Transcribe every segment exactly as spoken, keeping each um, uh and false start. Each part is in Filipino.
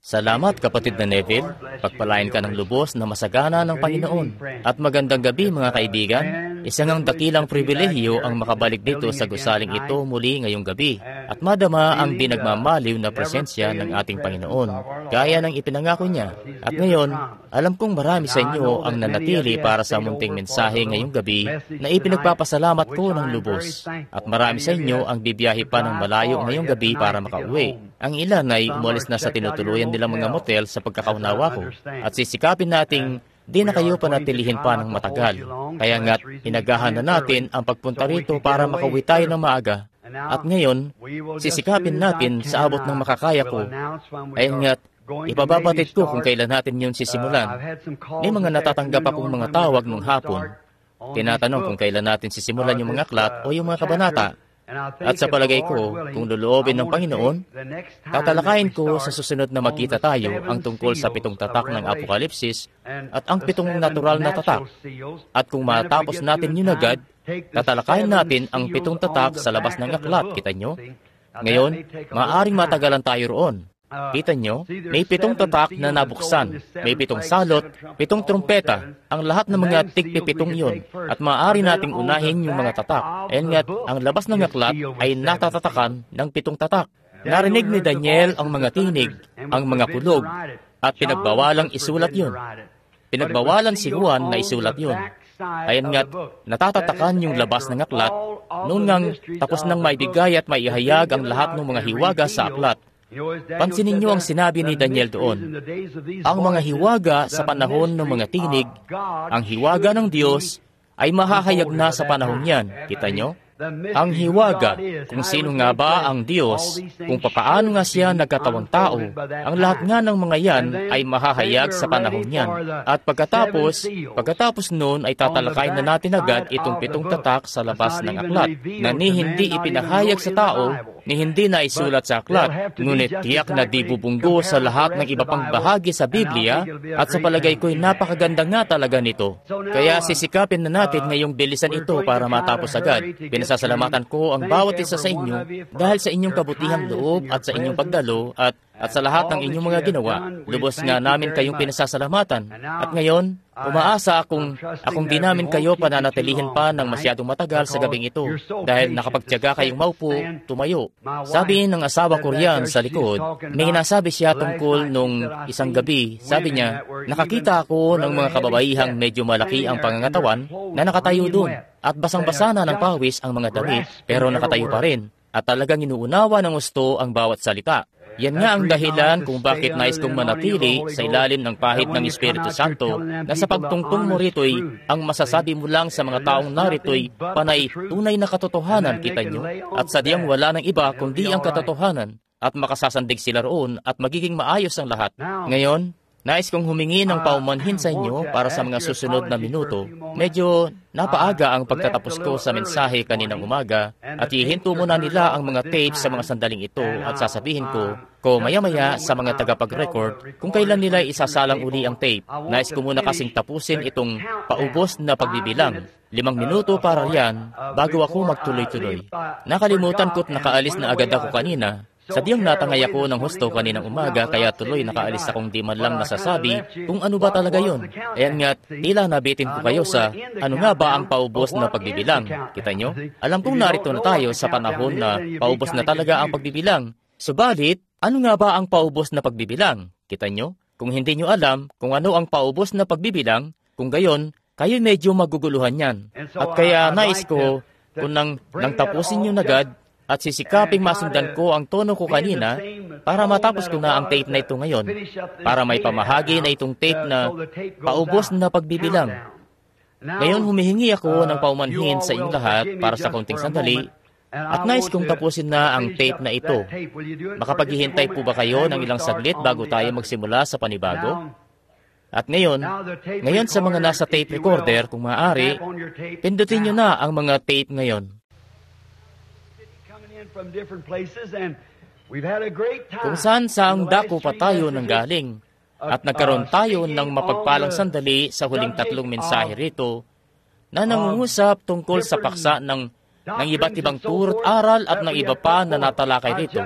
Salamat kapatid na Neville, pagpalain ka ng lubos na masagana ng Panginoon. At magandang gabi mga kaibigan, isang ang dakilang pribilehiyo ang makabalik dito sa gusaling ito muli ngayong gabi at madama ang dinagmamaliw na presensya ng ating Panginoon, gaya ng ipinangako niya. At ngayon, alam kong marami sa inyo ang nanatili para sa munting mensahe ngayong gabi na ipinagpapasalamat ko ng lubos. At marami sa inyo ang bibiyahe pa ng malayo ngayong gabi para makauwi. Ang ilan ay umalis na sa tinutuluyan nilang mga motel sa pagkakaunawa ko. At sisikapin nating di na kayo panatilihin pa ng matagal. Kaya nga't inagahan na natin ang pagpunta rito para makauwi tayo ng maaga. At ngayon, sisikapin natin sa abot ng makakaya ko. Kaya nga't ipababatid ko kung kailan natin yun sisimulan. May mga natatanggap akong mga tawag nung hapon. Tinatanong kung kailan natin sisimulan yung mga aklat o yung mga kabanata. At sa palagay ko, kung luluobin ng Panginoon, tatalakayin ko sa susunod na magkita tayo ang tungkol sa pitong tatak ng Apokalipsis at ang pitong natural na tatak. At kung matapos natin yun agad, tatalakayin natin ang pitong tatak sa labas ng aklat, kita nyo? Ngayon, maaaring matagalan tayo roon. Kita nyo, may pitong tatak na nabuksan, may pitong salot, pitong trumpeta, ang lahat ng mga tigpipitong yun, at maaari nating unahin yung mga tatak. And yet, ang labas ng aklat ay natatatakan ng pitong tatak. Narinig ni Daniel ang mga tinig, ang mga kulog, at pinagbawalang isulat yun. Pinagbawalan si Juan na isulat yun. Ayan nga't natatatakan yung labas ng aklat, noon ngang tapos nang maibigay at maihayag ang lahat ng mga hiwaga sa aklat. Pansinin niyo ang sinabi ni Daniel doon. Ang mga hiwaga sa panahon ng mga tinig, ang hiwaga ng Diyos, ay mahahayag na sa panahon yan. Kita niyo? Ang hiwaga, kung sino nga ba ang Diyos, kung papaano nga siya nagkatawang tao, ang lahat nga ng mga yan ay mahahayag sa panahon yan. At pagkatapos, pagkatapos noon ay tatalakayin na natin agad itong pitong tatak sa labas ng aklat, na ni hindi ipinahayag sa tao, ni hindi na isulat sa aklat, ngunit tiyak na di bubunggo sa lahat ng iba pang bahagi sa Biblia, at sa palagay ko'y napakaganda nga talaga nito. Kaya sisikapin na natin ngayong bilisan ito para matapos agad. Pinasasalamatan ko ang bawat isa sa inyo dahil sa inyong kabutihang loob at sa inyong pagdalo at at sa lahat ng inyong mga ginawa. Lubos nga namin kayong pinasasalamatan. At ngayon, umaasa akong, akong di namin kayo pananatilihin pa ng masyadong matagal sa gabing ito dahil nakapagtiyaga kayong maupo, tumayo. Sabi ng asawa ko riyan sa likod, may nasabi siya tungkol nung isang gabi. Sabi niya, nakakita ako ng mga kababaihang medyo malaki ang pangangatawan na nakatayo doon at basang-basa na ng pawis ang mga damit pero nakatayo pa rin at talagang inuunawa ng gusto ang bawat salita. Yan nga ang dahilan kung bakit nais kong manatili sa ilalim ng pahid ng Espiritu Santo na sa pagtungtong mo rito'y ang masasabi mo lang sa mga taong narito'y panay tunay na katotohanan, kita nyo, at sadyang wala ng iba kundi ang katotohanan at makasasandig sila roon at magiging maayos ang lahat. Ngayon, nais kong humingi ng paumanhin sa inyo para sa mga susunod na minuto. Medyo napaaga ang pagtatapos ko sa mensahe kaninang umaga at ihinto muna nila ang mga tape sa mga sandaling ito at sasabihin ko, ko maya-maya sa mga tagapag-record kung kailan nila isasalang uli ang tape. Nais ko muna kasing tapusin itong paubos na pagbibilang. Limang minuto para riyan bago ako magtuloy-tuloy. Nakalimutan ko't nakaalis na agad ako kanina. Sadyang natangay ako ng husto kaninang umaga kaya tuloy nakaalis akong di man lang nasasabi kung ano ba talaga yon. Ayan nga't tila nabitin ko kayo sa ano nga ba ang paubos na pagbibilang. Kita nyo? Alam kong narito na tayo sa panahon na paubos na talaga ang pagbibilang. Subalit, ano nga ba ang paubos na pagbibilang? Kita nyo? Kung hindi nyo alam kung ano ang paubos na pagbibilang, kung gayon, kayo medyo maguguluhan yan. At kaya nais ko, kung nang, nang tapusin nyo nagad, at sisikaping masundan ko ang tono ko kanina para matapos ko na ang tape na ito ngayon, para may pamahagi na itong tape na paubos na pagbibilang. Ngayon humihingi ako ng paumanhin sa inyong lahat para sa kaunting sandali at nais kong tapusin na ang tape na ito. Makapaghihintay po ba kayo ng ilang saglit bago tayo magsimula sa panibago? At ngayon, ngayon sa mga nasa tape recorder, kung maaari, pindutin nyo na ang mga tape ngayon. Kung saan saang dako pa tayo nang galing at nagkaroon tayo ng mapagpalang sandali sa huling tatlong mensahe rito na nangungusap tungkol sa paksa ng ng iba't ibang turo't aral at ng iba pa na natalakay dito.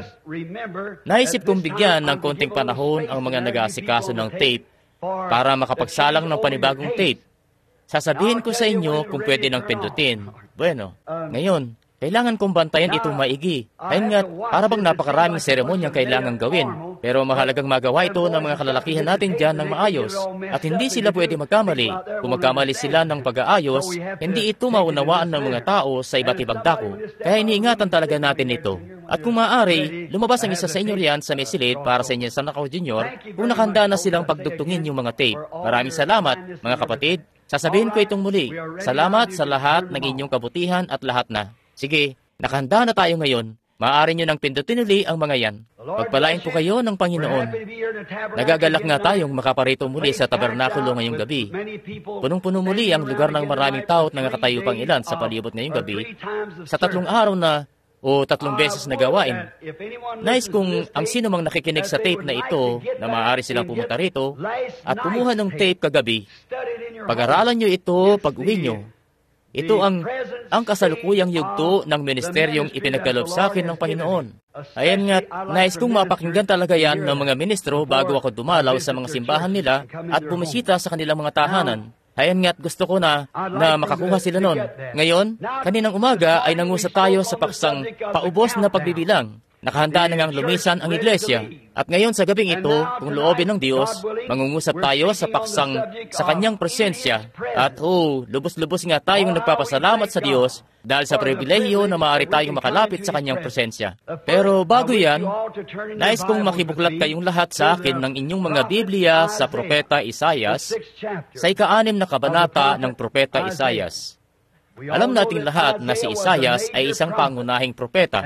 Naisip kong bigyan ng konting panahon ang mga nag-aasikaso ng tape para makapagsalang ng panibagong tape. Sasabihin ko sa inyo kung pwede nang pindutin. Bueno, ngayon, kailangan kong bantayan itong maigi. Ayun nga, para bang napakaraming seremonyang kailangan gawin. Pero mahalagang magawa ito ng mga kalalakihan natin dyan ng maayos. At hindi sila pwede magkamali. Kung magkamali sila ng pag-aayos, hindi ito maunawaan ng mga tao sa iba't ibang dako. Kaya iniingatan talaga natin ito. At kung maaari, lumabas ang isa sa inyo riyan sa may silid para sa inyo sa Nakaw Junior kung nakahanda na silang pagdugtungin yung mga tape. Maraming salamat, mga kapatid. Sasabihin ko itong muli. Salamat sa lahat ng inyong kabutihan at lahat na. Sige, nakahanda na tayo ngayon. Maaari nyo nang pindutin uli ang mga yan. Pagpalain po kayo ng Panginoon. Nagagalak nga tayong makaparito muli sa tabernakulo ngayong gabi. Punong-puno muli ang lugar ng maraming tao at nakakatayo pang ilan sa palibot ngayong gabi sa tatlong araw na o tatlong beses na gawain. Nais kong ang sino mang nakikinig sa tape na ito na maaari silang pumunta rito at kumuha ng tape kagabi. Pag-aralan nyo ito pag-uwi nyo. Ito ang ang kasalukuyang yugto ng ministeryong ipinagkaloob sa akin ng Panginoon. Ayan nga, nais kong mapakinggan talaga yan ng mga ministro bago ako dumalaw sa mga simbahan nila at bumisita sa kanilang mga tahanan. Ayan nga't gusto ko na na makakuha sila nun. Ngayon, kaninang umaga ay nangusap tayo sa paksang paubos na pagbibilang. Nakahanda na ngang lumisan ang iglesia. At ngayon sa gabing ito, kung loobin ng Diyos, mangungusap tayo sa paksang sa Kanyang presensya. At oh, lubos-lubos nga tayong nagpapasalamat sa Diyos dahil sa pribilehiyo na maaari tayong makalapit sa Kanyang presensya. Pero bago yan, nais kong makibuklat kayong lahat sa akin ng inyong mga Biblia sa Propeta Isaias, sa ika-anim na kabanata ng Propeta Isaias. Alam nating lahat na si Isaias ay isang pangunahing propeta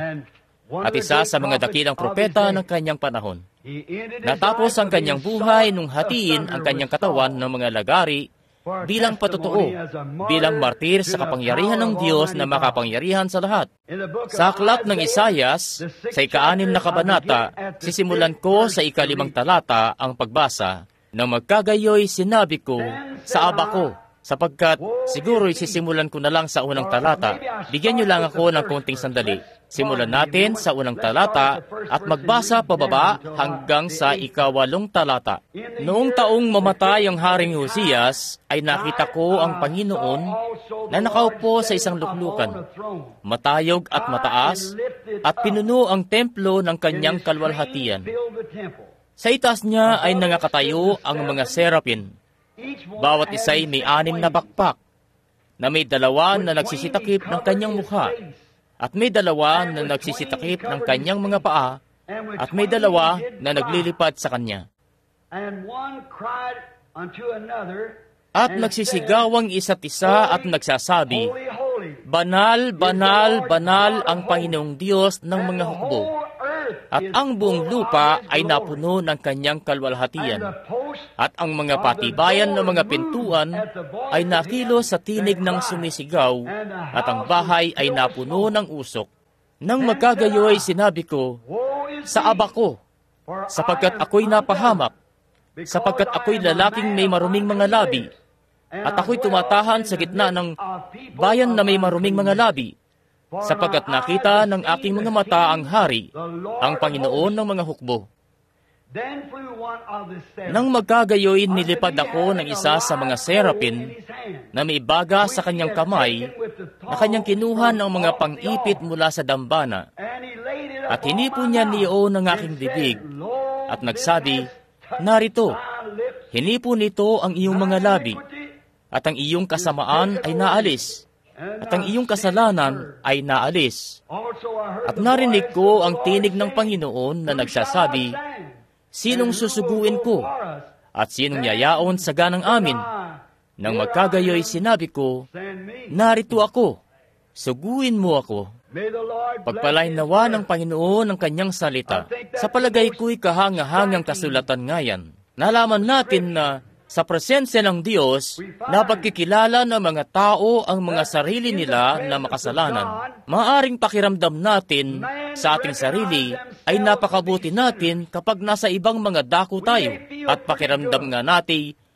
at isa sa mga dakilang propeta ng kanyang panahon. Natapos ang kanyang buhay nung hatiin ang kanyang katawan ng mga lagari bilang patotoo, bilang martir sa kapangyarihan ng Diyos na makapangyarihan sa lahat. Sa aklat ng Isaias, sa ika-anim na kabanata, sisimulan ko sa ikalimang talata ang pagbasa na magkagayoy sinabi ko sa aba ko, sapagkat siguro'y sisimulan ko na lang sa unang talata. Bigyan niyo lang ako ng konting sandali. Simulan natin sa unang talata at magbasa pababa hanggang sa ikawalong talata. Noong taong mamatay ang Haring Hoseyas, ay nakita ko ang Panginoon na nakaupo sa isang luklukan, matayog at mataas, at pinuno ang templo ng kanyang kalwalhatian. Sa itaas niya ay nangakatayo ang mga serapin. Bawat isa'y may anim na bakpak, na may dalawa na nagsisitakip ng kanyang mukha, at may dalawa na nagsisitakip ng kanyang mga paa, at may dalawa na naglilipad sa kanya. At nagsisigawang isa't isa at nagsasabi, Banal, banal, banal ang Panginoong Diyos ng mga hukbo, at ang buong lupa ay napuno ng kanyang kalwalhatian. At ang mga patibayan ng mga pintuan ay nakilos sa tinig ng sumisigaw, at ang bahay ay napuno ng usok. Nang magkagayoy, sinabi ko, sa aba ko, sapagkat ako'y napahamak, sapagkat ako'y lalaking may maruming mga labi, at ako'y tumatahan sa gitna ng bayan na may maruming mga labi, sapagkat nakita ng aking mga mata ang hari, ang Panginoon ng mga hukbo. Nang magkagayoy, nilipad ako ng isa sa mga serapin na may baga sa kanyang kamay na kanyang kinuha ng mga pang-ipit mula sa dambana. At hinipon niya niyo ng aking bibig at nagsabi, Narito, hinipon nito ang iyong mga labi, at ang iyong kasamaan ay naalis, at ang iyong kasalanan ay naalis. At narinig ko ang tinig ng Panginoon na nagsasabi, Sinong susuguin ko? At sinong yayaon sa ganang amin? Nang magkagayoy, sinabi ko, Narito ako, suguin mo ako. Pagpalain nawa ng Panginoon ang kanyang salita. Sa palagay ko'y kahangahangang kasulatan nga yan. Nalaman natin na sa presensya ng Diyos, napagkikilala ng mga tao ang mga sarili nila na makasalanan. Maaring pakiramdam natin sa ating sarili ay napakabuti natin kapag nasa ibang mga dako tayo, at pakiramdam nga natin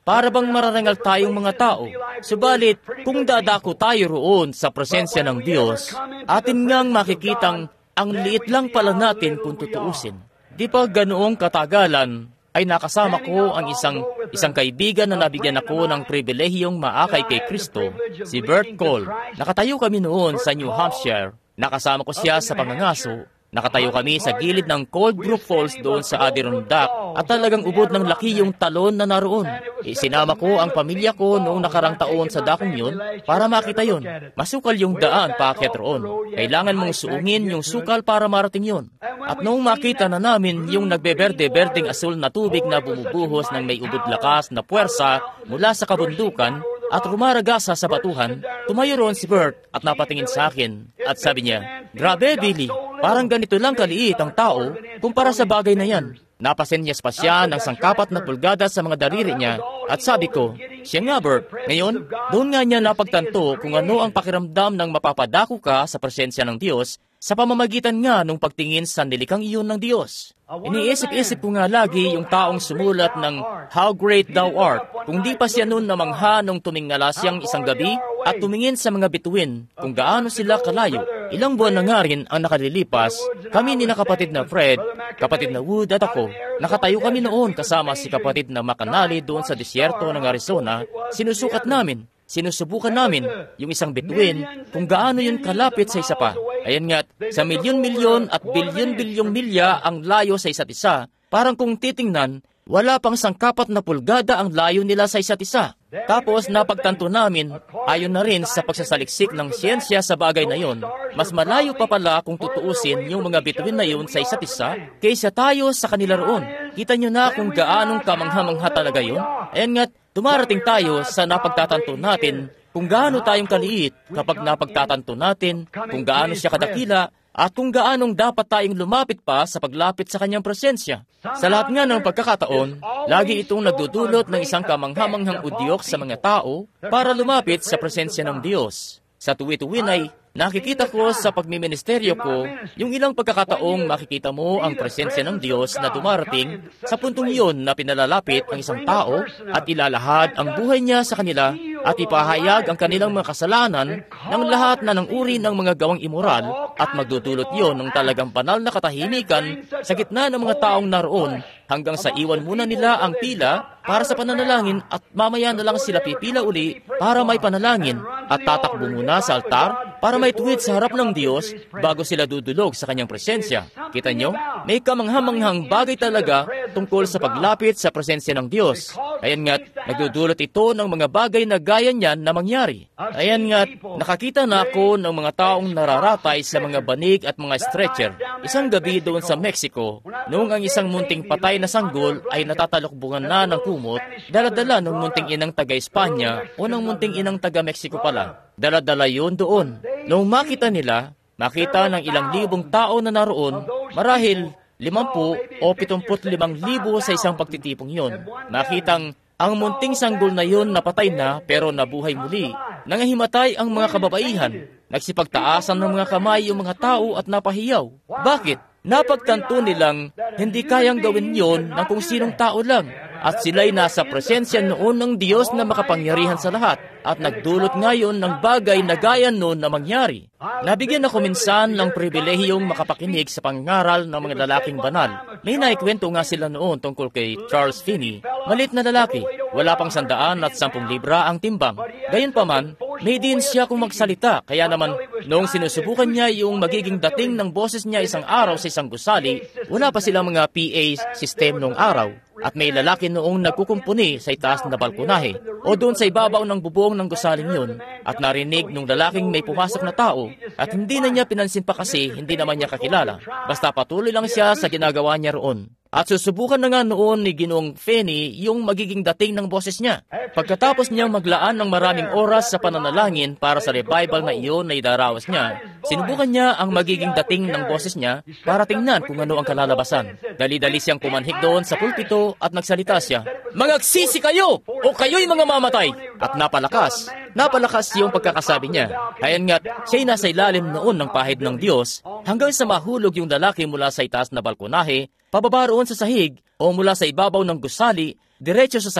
para bang mararangal tayong mga tao. Subalit, kung dadako tayo roon sa presensya ng Diyos, atin ngang makikitang ang liit lang pala natin kung tutuusin. Di pa ganoong katagalan, ay nakasama ko ang isang isang kaibigan na nabigyan ako ng pribilehiyong maakay kay Kristo, si Bert Cole. Nakatayo kami noon sa New Hampshire. Nakasama ko siya sa pangangaso. Nakatayo kami sa gilid ng Cold Brook Falls doon sa Adirondack at talagang ubod ng laki yung talon na naroon. Isinama ko ang pamilya ko noong nakarang taon sa dakong yun para makita yon. Masukal yung daan paakyat roon. Kailangan mong suungin yung sukal para marating yon. At noong makita na namin yung nagbeberde-berdeng asul na tubig na bumubuhos ng may ubod lakas na puwersa mula sa kabundukan at rumaragasa sa batuhan, tumayo roon si Bert at napatingin sa akin at sabi niya, "Grabe, Billy, parang ganito lang kaliit ang tao kumpara sa bagay na yan." Napasenyas pa siya ng sangkapat na pulgada sa mga daliri niya at sabi ko, "Siya nga, Bert." Ngayon, doon nga niya napagtanto kung ano ang pakiramdam ng mapapadako ka sa presensya ng Diyos sa pamamagitan nga nung pagtingin sa nilikang iyon ng Diyos. Iniisip-isip ko nga lagi yung taong sumulat ng How Great Thou Art, kung di pa siya noon namangha nung tumingala siyang isang gabi at tumingin sa mga bituin kung gaano sila kalayo. Ilang buwan na nga rin ang nakalilipas, kami ni na kapatid na Fred, kapatid na Wood at ako, nakatayo kami noon kasama si kapatid na McAnally doon sa disyerto ng Arizona. Sinusukat namin, sinusubukan namin yung isang bituin kung gaano yun kalapit sa isa pa. Ayan nga't, sa milyon-milyon at bilyon-bilyong milya ang layo sa isa't isa, parang kung titingnan, wala pang sangkapat na pulgada ang layo nila sa isa't isa. Tapos napagtanto namin, ayon na rin sa pagsasaliksik ng siyensya sa bagay na yon, mas malayo pa pala kung tutuusin yung mga bituin na yon sa isa't isa kaysa tayo sa kanila roon. Kita nyo na kung gaanong kamangha-mangha talaga yon? Ayan nga't, dumarating tayo sa napagtatanto natin kung gaano tayong kaliit kapag napagtatanto natin kung gaano siya kadakila at kung gaanong dapat tayong lumapit pa sa paglapit sa kanyang presensya. Sa lahat nga ng pagkakataon, lagi itong nagdudulot ng isang kamanghamanghang udyok sa mga tao para lumapit sa presensya ng Diyos. Sa tuwi-tuwin ay nakikita ko sa pagmiministeryo ko yung ilang pagkakataong makikita mo ang presensya ng Diyos na dumarating sa puntong iyon na pinalalapit ang isang tao at ilalahad ang buhay niya sa kanila at ipahayag ang kanilang mga kasalanan ng lahat na ng uri ng mga gawang imoral at magdudulot yon ng talagang banal na katahimikan sa gitna ng mga taong naroon hanggang sa iwan muna nila ang pila para sa pananalangin at mamaya na lang sila pipila uli para may panalangin at tatakbo muna sa altar para may tuwid sa harap ng Diyos bago sila dudulog sa kanyang presensya. Kita nyo? May kamanghamanghang bagay talaga tungkol sa paglapit sa presensya ng Diyos. Ayan nga't, nagdudulot ito ng mga bagay na gaya niyan na mangyari. Ayan nga't, nakakita na ako ng mga taong nararatay sa mga banig at mga stretcher. Isang gabi doon sa Mexico, noong ang isang munting patay na sanggol ay natatalukbungan na ng kumot, dala-dala ng munting inang taga-Espanya o ng munting inang taga-Mexico pala. Dala-dala yun doon. Noong makita nila, makita ng ilang libong tao na naroon, marahil limampu o pitungput limang libo sa isang pagtitipong yon. Makitang ang munting sanggol na yon napatay na pero nabuhay muli. Nangahimatay ang mga kababaihan. Nagsipagtaasan ng mga kamay yung mga tao at napahiyaw. Bakit? Napagtanto nilang hindi kayang gawin yon ng kung sinong tao lang. At sila'y nasa presensya noon ng Diyos na makapangyarihan sa lahat at nagdulot ngayon ng bagay na gaya noon na mangyari. Nabigyan ako minsan ng pribilehiyong makapakinig sa pangaral ng mga lalaking banal. May naikwento nga sila noon tungkol kay Charles Finney, malit na lalaki, wala pang sandaan at sampung libra ang timbang. Gayunpaman, may din siya kung magsalita, kaya naman noong sinusubukan niya yung magiging dating ng boses niya isang araw sa isang gusali, wala pa silang mga P A system noong araw. At may lalaki noong nagkukumpuni sa itaas na balkonahe o doon sa ibabaw ng bubong ng gusaling yun at narinig nung lalaking may pumasok na tao at hindi na niya pinansin pa kasi hindi naman niya kakilala. Basta patuloy lang siya sa ginagawa niya roon. At susubukan na nga noon ni Ginoong Finney yung magiging dating ng boses niya. Pagkatapos niyang maglaan ng maraming oras sa pananalangin para sa revival na iyon na idaraos niya, sinubukan niya ang magiging dating ng boses niya para tingnan kung ano ang kalalabasan. Dali-dali siyang pumanhik doon sa pulpito at nagsalita siya, "Magagsisi kayo o kayo'y mga mamatay!" At napalakas. Napalakas yung pagkakasabi niya. Ayan nga't siya'y nasa ilalim noon ng pahid ng Diyos hanggang sa mahulog yung lalaki mula sa itaas na balkonahe, pababa roon sa sahig o mula sa ibabaw ng gusali, diretso sa sahig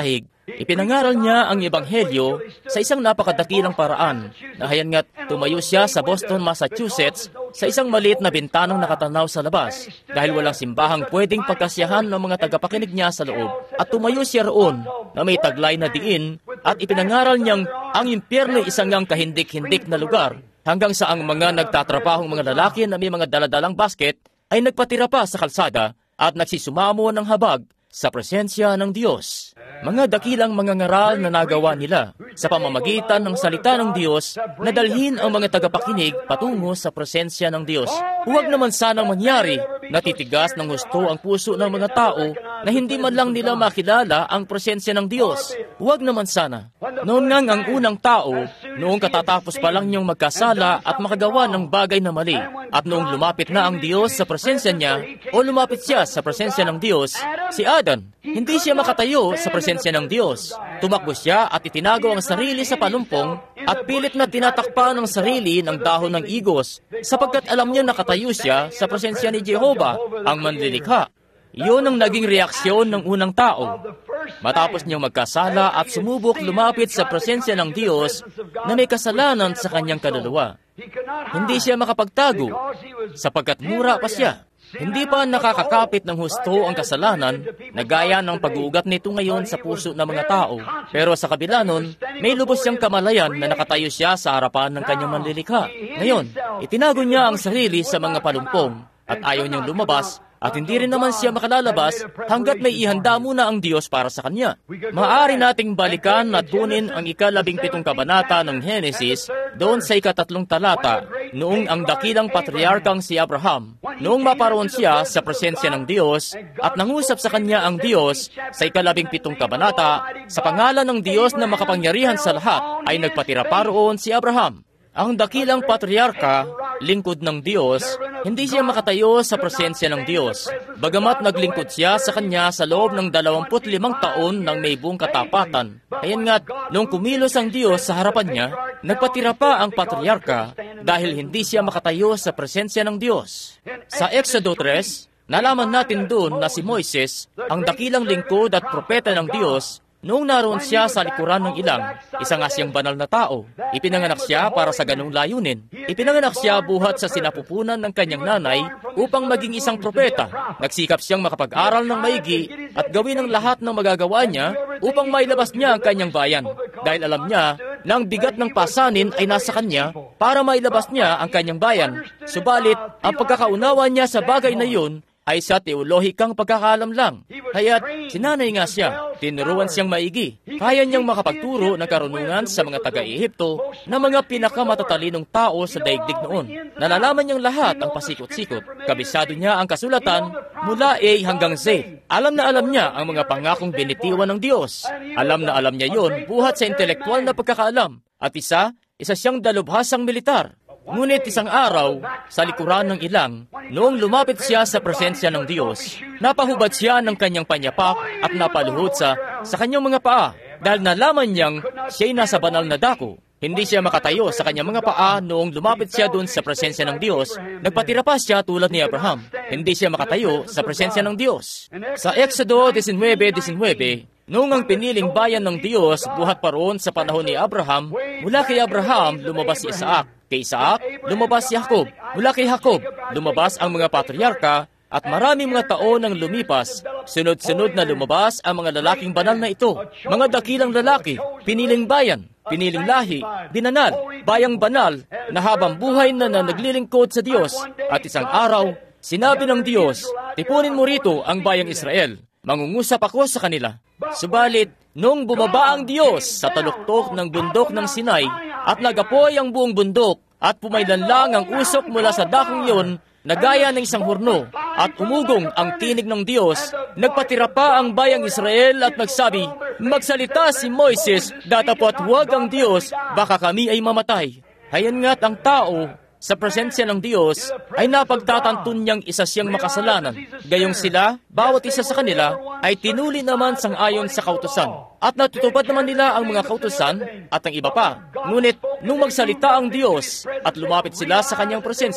Ipinangaral niya ang Ebanghelyo sa isang napakadakilang paraan na hayan nga't tumayo siya sa Boston, Massachusetts sa isang maliit na bintanang nakatanaw sa labas dahil walang simbahang pwedeng pagkasiyahan ng mga tagapakinig niya sa loob. At tumayo siya roon na may taglay na diin at ipinangaral niyang ang impyerno ay isang ngang kahindik-hindik na lugar hanggang sa ang mga nagtatrabahong mga lalaki na may mga daladalang basket ay nagpatira pa sa kalsada at nagsisumamo ng habag sa presensya ng Diyos. Mga dakilang mga ngaral na nagawa nila sa pamamagitan ng salita ng Diyos na dalhin ang mga tagapakinig patungo sa presensya ng Diyos. Huwag naman sanang mangyari na titigas ng husto ang puso ng mga tao na hindi man lang nila makilala ang presensya ng Diyos. Huwag naman sana. Noon ngang ang unang tao, noong katatapos pa lang niyong magkasala at makagawa ng bagay na mali, at noong lumapit na ang Diyos sa presensya niya, o lumapit siya sa presensya ng Diyos, si Adan, hindi siya makatayo sa presensya ng Diyos. Tumakbo siya at itinago ang sarili sa palumpong at pilit na tinatakpan ng sarili ng dahon ng igos sapagkat alam niya nakatayo siya sa presensya ni Jehovah, ang manlilikha. Iyon ang naging reaksyon ng unang tao. Matapos niyang magkasala at sumubok lumapit sa presensya ng Diyos na may kasalanan sa kanyang kaluluwa. Hindi siya makapagtago sapagkat mura pa siya. Hindi pa nakakakapit ng husto ang kasalanan na gaya ng pag-uugat nito ngayon sa puso ng mga tao. Pero sa kabila nun, may lubos siyang kamalayan na nakatayo siya sa harapan ng kanyang manlilikha. Ngayon, itinago niya ang sarili sa mga palumpong at ayaw niyang lumabas at hindi rin naman siya makalalabas hanggat may ihanda muna ang Diyos para sa kanya. Maaari nating balikan at kunin ang ikalabing pitong kabanata ng Henesis doon sa ikatatlong talata, noong ang dakilang patriarkang si Abraham, noong maparoon siya sa presensya ng Diyos at nangusap sa kanya ang Diyos sa ikalabing pitong kabanata, sa pangalan ng Diyos na makapangyarihan sa lahat ay nagpatira pa roon si Abraham. Ang dakilang patriarka, lingkod ng Diyos, hindi siya makatayo sa presensya ng Diyos. Bagamat naglingkod siya sa kanya sa loob ng dalawamput limang taon ng may buong katapatan. Ayan nga't, noong kumilos ang Diyos sa harapan niya, nagpatira pa ang patriarka dahil hindi siya makatayo sa presensya ng Diyos. Sa Exodo three, nalaman natin doon na si Moises, ang dakilang lingkod at propeta ng Diyos, noong naroon siya sa likuran ng ilang, isa nga siyang banal na tao. Ipinanganak siya para sa ganong layunin. Ipinanganak siya buhat sa sinapupunan ng kanyang nanay upang maging isang propeta. Nagsikap siyang makapag-aral ng maigi at gawin ang lahat ng magagawa niya upang mailabas niya ang kanyang bayan. Dahil alam niya na ang bigat ng pasanin ay nasa kanya para mailabas niya ang kanyang bayan. Subalit, ang pagkakaunawa niya sa bagay na yun ay sa teolohikang pagkakaalam lang. Kaya't sinanay nga siya, tinuruan siyang maigi. Kaya niyang makapagturo ng karunungan sa mga taga-Ehipto na mga pinakamatatalino tao sa daigdig noon. Nalalaman niyang lahat ang pasikot-sikot. Kabisado niya ang kasulatan mula A hanggang Z. Alam na alam niya ang mga pangakong binitiwan ng Diyos. Alam na alam niya yon buhat sa intelektual na pagkakaalam. At isa, isa siyang dalubhasang militar. Ngunit isang araw, sa likuran ng ilang, noong lumapit siya sa presensya ng Diyos, napahubad siya ng kanyang panyapak at napaluhod sa, sa kanyang mga paa dahil nalaman niyang siya'y nasa banal na dako. Hindi siya makatayo sa kanyang mga paa noong lumapit siya doon sa presensya ng Diyos. Nagpatira pa siya tulad ni Abraham. Hindi siya makatayo sa presensya ng Diyos. Sa Exodo nineteen nineteen, noong ang piniling bayan ng Diyos buhat pa roon sa panahon ni Abraham, mula kay Abraham lumabas si Isaac. Kay Isaac, lumabas si Jacob. Mula kay Jacob, lumabas ang mga patriarka at maraming mga taon ang lumipas. Sunod-sunod na lumabas ang mga lalaking banal na ito. Mga dakilang lalaki, piniling bayan, piniling lahi, binanal, bayang banal, na habang buhay na na naglilingkod sa Diyos. At isang araw, sinabi ng Diyos, tipunin mo rito ang bayang Israel. Mangungusap ako sa kanila. Subalit, nung bumaba ang Diyos sa taluktok ng bundok ng Sinai at nagapoy ang buong bundok at pumaylan lang ang usok mula sa dakong iyon na gaya ng isang hurno at umugong ang tinig ng Diyos, nagpatira pa ang bayang Israel at nagsabi, magsalita si Moises, datapot huwag ang Diyos, baka kami ay mamatay. Hayan nga't ang tao sa presensya ng Diyos ay napagtatantun niyang isa siyang makasalanan. Gayong sila, bawat isa sa kanila, ay tinuli naman sang-ayon sa kautusan. At natutupad naman nila ang mga kautusan at ang iba pa. Ngunit, nung magsalita ang Diyos at lumapit sila sa kanyang presensya,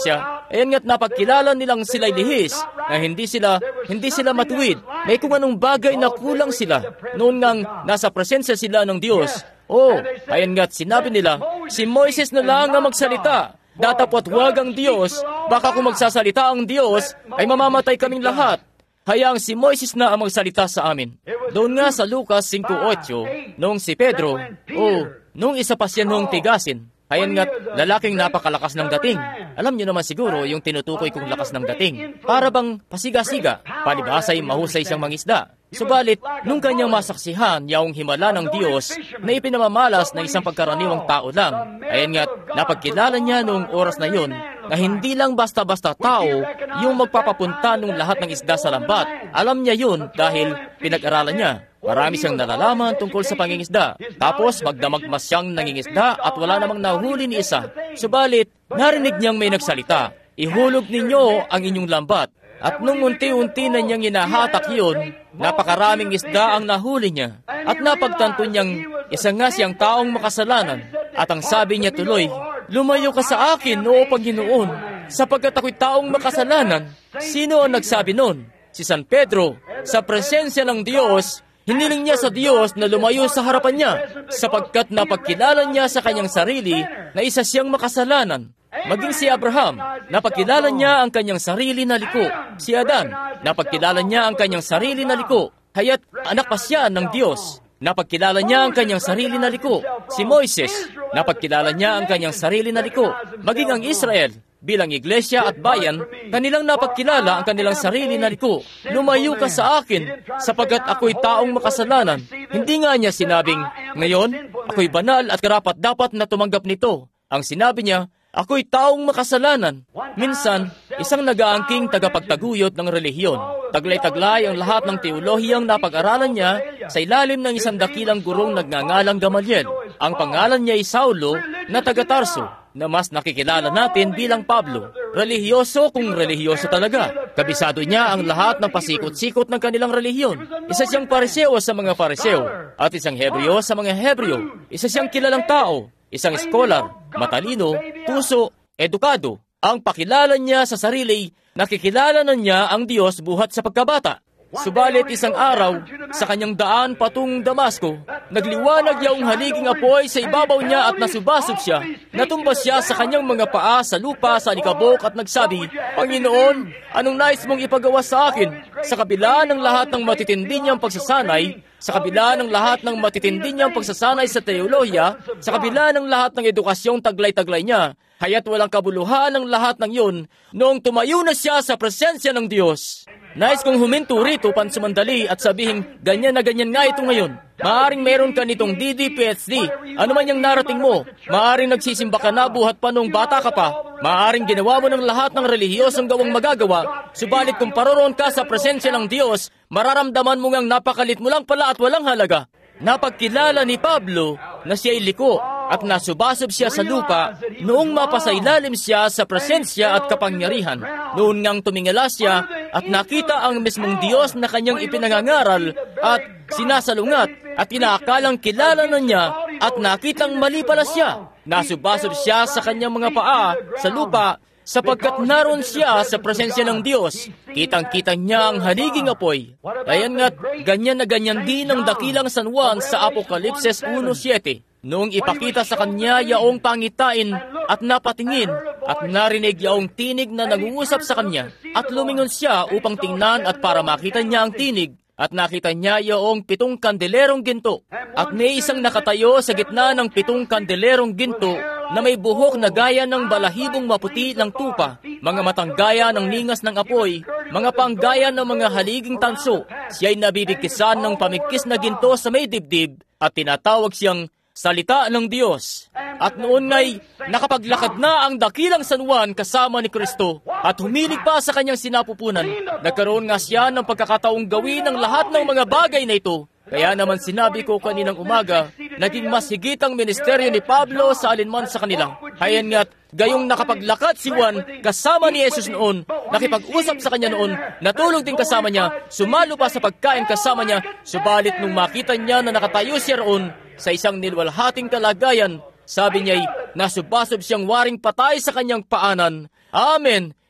Ayan nga't napagkilala nilang sila'y lihis, na hindi sila, hindi sila matuwid. May kung anong bagay na kulang sila. Noon ngang nasa presensya sila ng Diyos. Oh, ayan nga't sinabi nila, si Moises na lang ang magsalita. Datapot wag ang Diyos, baka kung magsasalita ang Diyos, ay mamamatay kaming lahat. Hayang si Moises na ang magsalita sa amin. Doon nga sa Lucas five eight, noong si Pedro, oh, noong isa pa siya noong tigasin, ayan nga't lalaking napakalakas ng dating. Alam niyo naman siguro yung tinutukoy kong lakas ng dating. Para bang pasiga-siga, palibhasa'y mahusay siyang mangisda. Subalit, nung kanyang masaksihan yaong himala ng Diyos na ipinamamalas ng isang pagkaraniwang tao lang, ayan nga't napagkilala niya noong oras na yun na hindi lang basta-basta tao yung magpapapunta ng lahat ng isda sa lambat. Alam niya yun dahil pinag-aralan niya. Marami siyang nalalaman tungkol sa pangingisda. Tapos magdamagmas siyang nangingisda at wala namang nahuli ni isa. Subalit, narinig niyang may nagsalita, ihulog ninyo ang inyong lambat. At nung unti-unti na niyang hinahatak yun, napakaraming isda ang nahuli niya. At napagtanto niyang isa nga siyang taong makasalanan. At ang sabi niya tuloy, lumayo ka sa akin, o Panginoon, sapagkat ako'y taong makasalanan. Sino ang nagsabi nun? Si San Pedro. Sa presensya ng Diyos, hiniling niya sa Diyos na lumayo sa harapan niya, sapagkat napagkilala niya sa kanyang sarili na isa siyang makasalanan. Maging si Abraham, napagkilala niya ang kanyang sarili na liko. Si Adan, napagkilala niya ang kanyang sarili na liko. Haya't anak pa siya ng Diyos. Napagkilala niya ang kanyang sarili na liko. Si Moises, napagkilala niya ang kanyang sarili na liko. Maging ang Israel, bilang iglesia at bayan, kanilang napagkilala ang kanilang sarili na liko. Lumayo ka sa akin, sapagkat ako'y taong makasalanan. Hindi nga niya sinabing, ngayon, ako'y banal at karapat dapat na tumanggap nito. Ang sinabi niya, ako'y taong makasalanan. Minsan, isang nag-aangking tagapagtaguyod ng relihiyon. Taglay-taglay ang lahat ng teolohiyang napag-aralan niya sa ilalim ng isang dakilang gurong nagngangalang Gamaliel. Ang pangalan niya ay Saulo na taga-Tarso, na mas nakikilala natin bilang Pablo. Relihiyoso kung relihiyoso talaga. Kabisado niya ang lahat ng pasikot-sikot ng kanilang relihiyon. Isa siyang Pariseo sa mga Pariseo at isang Hebreo sa mga Hebreo. Isa siyang kilalang tao, isang scholar, matalino, puso, edukado. Ang pakilala niya sa sarili, nakikilala na niya ang Diyos buhat sa pagkabata. Subalit isang araw, sa kanyang daan patungong Damasco, nagliwanag yaong haliging apoy sa ibabaw niya at nasubasog siya. Natumbas siya sa kanyang mga paa sa lupa sa alikabok at nagsabi, Panginoon, anong nais mong ipagawa sa akin? Sa kabila ng lahat ng matitindi niyang pagsasanay, sa kabila ng lahat ng matitindi niyang pagsasanay sa teolohiya, sa kabila ng lahat ng edukasyong taglay-taglay niya, haya't walang kabuluhan ng lahat ng yun noong tumayo na siya sa presensya ng Diyos. Nais kong huminto rito pansumandali at sabihin, ganyan na ganyan nga ito ngayon. Maaring meron ka nitong D D P H D, ano man yung narating mo. Maaring nagsisimba ka na buhat pa nung bata ka pa. Maaring ginawa mo ng lahat ng relihiyosong gawang magagawa. Subalit kung paroroon ka sa presensya ng Diyos, mararamdaman mo ngang napakalit mo lang pala at walang halaga. Napagkilala ni Pablo na siya'y liko at nasubasob siya sa lupa noong mapasailalim siya sa presensya at kapangyarihan. Noon ngang tumingala siya at nakita ang mismong Diyos na kanyang ipinangangaral at sinasalungat at inaakalang kilala na niya at nakitang mali pala siya. Nasubasob siya sa kanyang mga paa sa lupa sapagkat naroon siya sa presensya ng Diyos. Kitang-kita niya ang haliging apoy. Ayan nga't ganyan na ganyan din ang dakilang San Juan sa Apokalipsis one seven. Noong ipakita sa kanya yaong pangitain at napatingin at narinig yaong tinig na nag-uusap sa kanya at lumingon siya upang tingnan at para makita niya ang tinig at nakita niya yaong pitong kandelerong ginto at may isang nakatayo sa gitna ng pitong kandelerong ginto na may buhok na gaya ng balahibong maputi ng tupa, mga matang gaya ng ningas ng apoy, mga panggaya ng mga haliging tanso. Siya'y nabibigkisan ng pamigkis na ginto sa may dibdib at tinatawag siyang Salita ng Diyos. At noon nga'y nakapaglakad na ang dakilang San Juan kasama ni Kristo at humilig pa sa kanyang sinapupunan. Nagkaroon nga siya ng pagkakataong gawin ang lahat ng mga bagay na ito. Kaya naman sinabi ko kaninang umaga, naging mas higit ang ministeryo ni Pablo sa alinman sa kanila. Hayan nga't gayong nakapaglakad si Juan kasama ni Jesus noon, nakipag-usap sa kanya noon, natulog din kasama niya, sumalo pa sa pagkain kasama niya, subalit nung makita niya na nakatayo siya roon sa isang nilwalhating kalagayan, sabi niya'y nasubasob siyang waring patay sa kanyang paanan. Amen!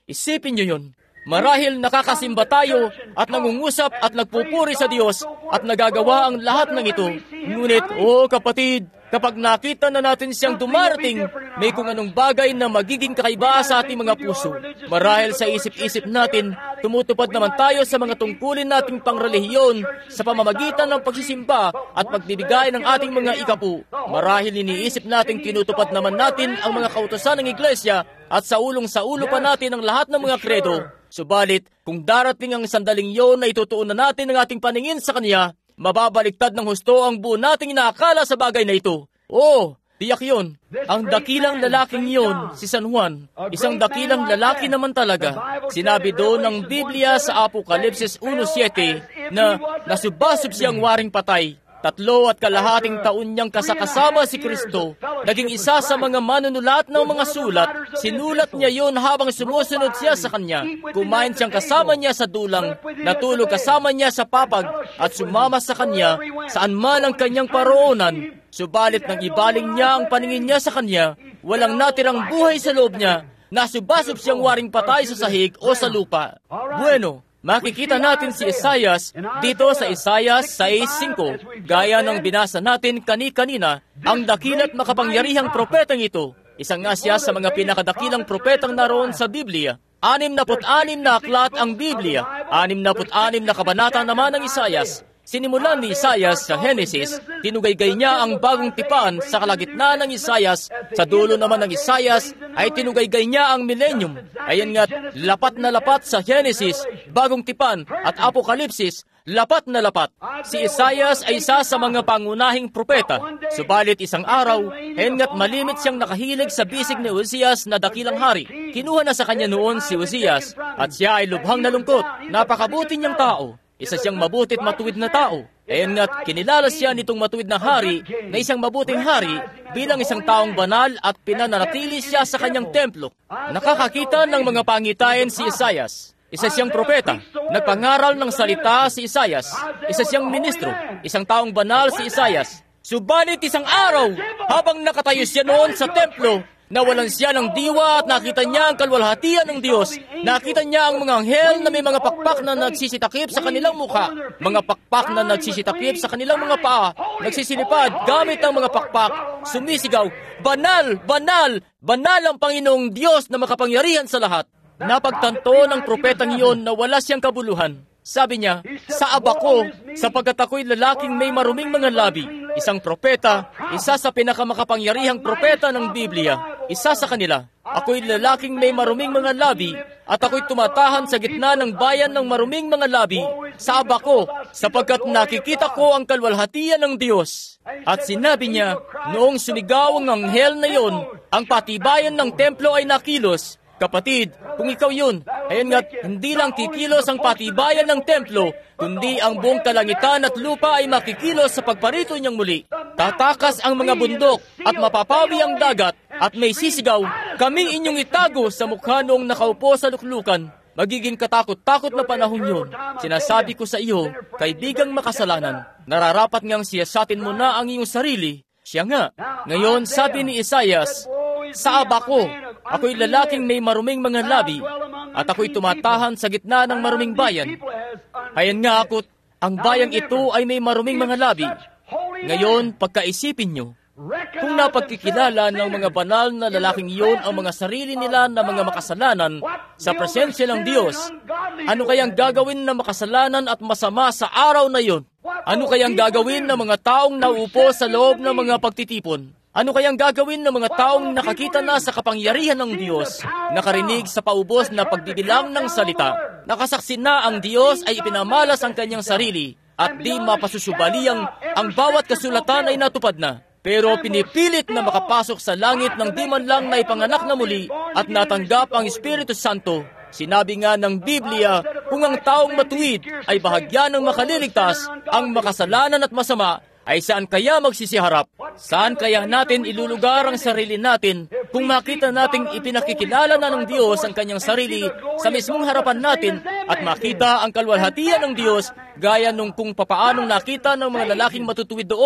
Isipin niyo yun. Marahil nakakasimba tayo at nangungusap at nagpupuri sa Diyos at nagagawa ang lahat ng ito. Ngunit, oh kapatid, kapag nakita na natin siyang dumarating, may kung anong bagay na magiging kakaiba sa ating mga puso. Marahil sa isip-isip natin, tumutupad naman tayo sa mga tungkulin nating pangrelihiyon sa pamamagitan ng pagsisimba at pagbibigay ng ating mga ikapu. Marahil iniisip natin tinutupad naman natin ang mga kautusan ng iglesia at sa ulong sa ulo pa natin ang lahat ng mga kredo. Subalit, kung darating ang sandaling yon na itutuon na natin ang ating paningin sa Kanya, mababaliktad ng husto ang buo nating inaakala sa bagay na ito. Oh, tiyak yun. Ang dakilang lalaking yon, si San Juan, isang dakilang lalaki naman talaga. Sinabi doon ng Biblia sa Apokalipsis one seven na nasubasub siyang waring patay. Tatlo at kalahating taon niyang kasakasama si Kristo. Naging isa sa mga manunulat ng mga sulat. Sinulat niya yon habang sumusunod siya sa Kanya. Kumain siyang kasama niya sa dulang, natulog kasama niya sa papag, at sumama sa Kanya saan man ang kanyang paroonan. Subalit nang ibaling niya ang paningin niya sa Kanya, walang natirang buhay sa loob niya. Nasubasub siyang waring patay sa sahig o sa lupa. Bueno, makikita natin si Isaias dito sa Isaias six five, gaya ng binasa natin kani-kanina, ang dakila't makapangyarihang propetang ito. Isang nga siya sa mga pinakadakilang propetang naroon sa Biblia. Anim na put anim na aklat ang Biblia, anim na put anim na kabanata naman ng Isaias. Sinimulan ni Isaias sa Genesis, tinugaygay niya ang bagong tipan sa kalagitnaan ng Isaias. Sa dulo naman ng Isaias ay tinugaygay niya ang millennium. Ayan nga't lapat na lapat sa Genesis, bagong tipan at Apokalipsis, lapat na lapat. Si Isaias ay isa sa mga pangunahing propeta. Subalit isang araw, ayan nga't malimit siyang nakahilig sa bisig ni Uzias na dakilang hari. Kinuha na sa kanya noon si Uzias at siya ay lubhang nalungkot. Napakabuti niyang tao. Isa siyang mabutit matuwid na tao. Ayan nga't kinilala siya nitong matuwid na hari na isang mabuting hari bilang isang taong banal at pinananatili siya sa kanyang templo. Nakakakita ng mga pangitain si Isaias. Isa siyang propeta. Nagpangaral ng salita si Isaias. Isa siyang ministro. Isang taong banal si Isaias. Subalit isang araw, habang nakatayo siya noon sa templo, nawalan siya ng diwa at nakita niya ang kalwalhatian ng Diyos. Nakita niya ang mga anghel na may mga pakpak na nagsisitakip sa kanilang mukha. Mga pakpak na nagsisitakip sa kanilang mga paa. Nagsisilipad gamit ang mga pakpak. Sumisigaw, "Banal! Banal! Banal ang Panginoong Diyos na makapangyarihan sa lahat." Napagtanto ng propetang iyon na wala siyang kabuluhan. Sabi niya, "Sa aba ko, sapagkat ako'y lalaking may maruming mga labi." Isang propeta, isa sa pinakamakapangyarihang propeta ng Biblia. Isa sa kanila, "Ako'y lalaking may maruming mga labi, at ako'y tumatahan sa gitna ng bayan ng maruming mga labi. Sa aba ko, sapagkat nakikita ko ang kalwalhatian ng Diyos." At sinabi niya, noong sumigaw ang anghel na yon, ang patibayan ng templo ay nakilos. Kapatid, kung ikaw yun, ayan nga't hindi lang kikilos ang patibayan ng templo, kundi ang buong kalangitan at lupa ay makikilos sa pagparito niyang muli. Tatakas ang mga bundok at mapapawi ang dagat at may sisigaw, "Kami inyong itago sa mukha noong nakaupo sa luklukan." Magiging katakot-takot na panahon yun. Sinasabi ko sa iyo, kaibigang makasalanan, nararapat ngang siyasatin mo na ang iyong sarili. Siya nga. Ngayon, sabi ni Isaias, "Sa aba ko, ako'y lalaking may maruming mga labi, at ako'y tumatahan sa gitna ng maruming bayan." Ayan nga ako, ang bayang ito ay may maruming mga labi. Ngayon, pagkaisipin nyo, kung napagkikilala ng mga banal na lalaking iyon ang mga sarili nila na mga makasalanan sa presensya ng Diyos, ano kayang gagawin na makasalanan at masama sa araw na iyon? Ano kayang gagawin ng mga taong nauupo sa loob ng mga pagtitipon? Ano kayang gagawin ng mga taong nakakita na sa kapangyarihan ng Diyos, nakarinig sa paubos na pagbibilang ng salita, nakasaksi na ang Diyos ay ipinamalas ang kanyang sarili, at di mapasusubaliang ang bawat kasulatan ay natupad na, pero pinipilit na makapasok sa langit ng di man lang na ipanganak na muli at natanggap ang Espiritu Santo. Sinabi nga ng Biblia, kung ang taong matuwid ay bahagya ng makaliligtas, ang makasalanan at masama ay saan kaya magsisiharap? Saan kaya natin ilulugar ang sarili natin kung makita nating ipinakikilala na ng Diyos ang kanyang sarili sa mismong harapan natin at makita ang kalwalhatian ng Diyos gaya nung kung papaanong nakita ng mga lalaking matutuwid doon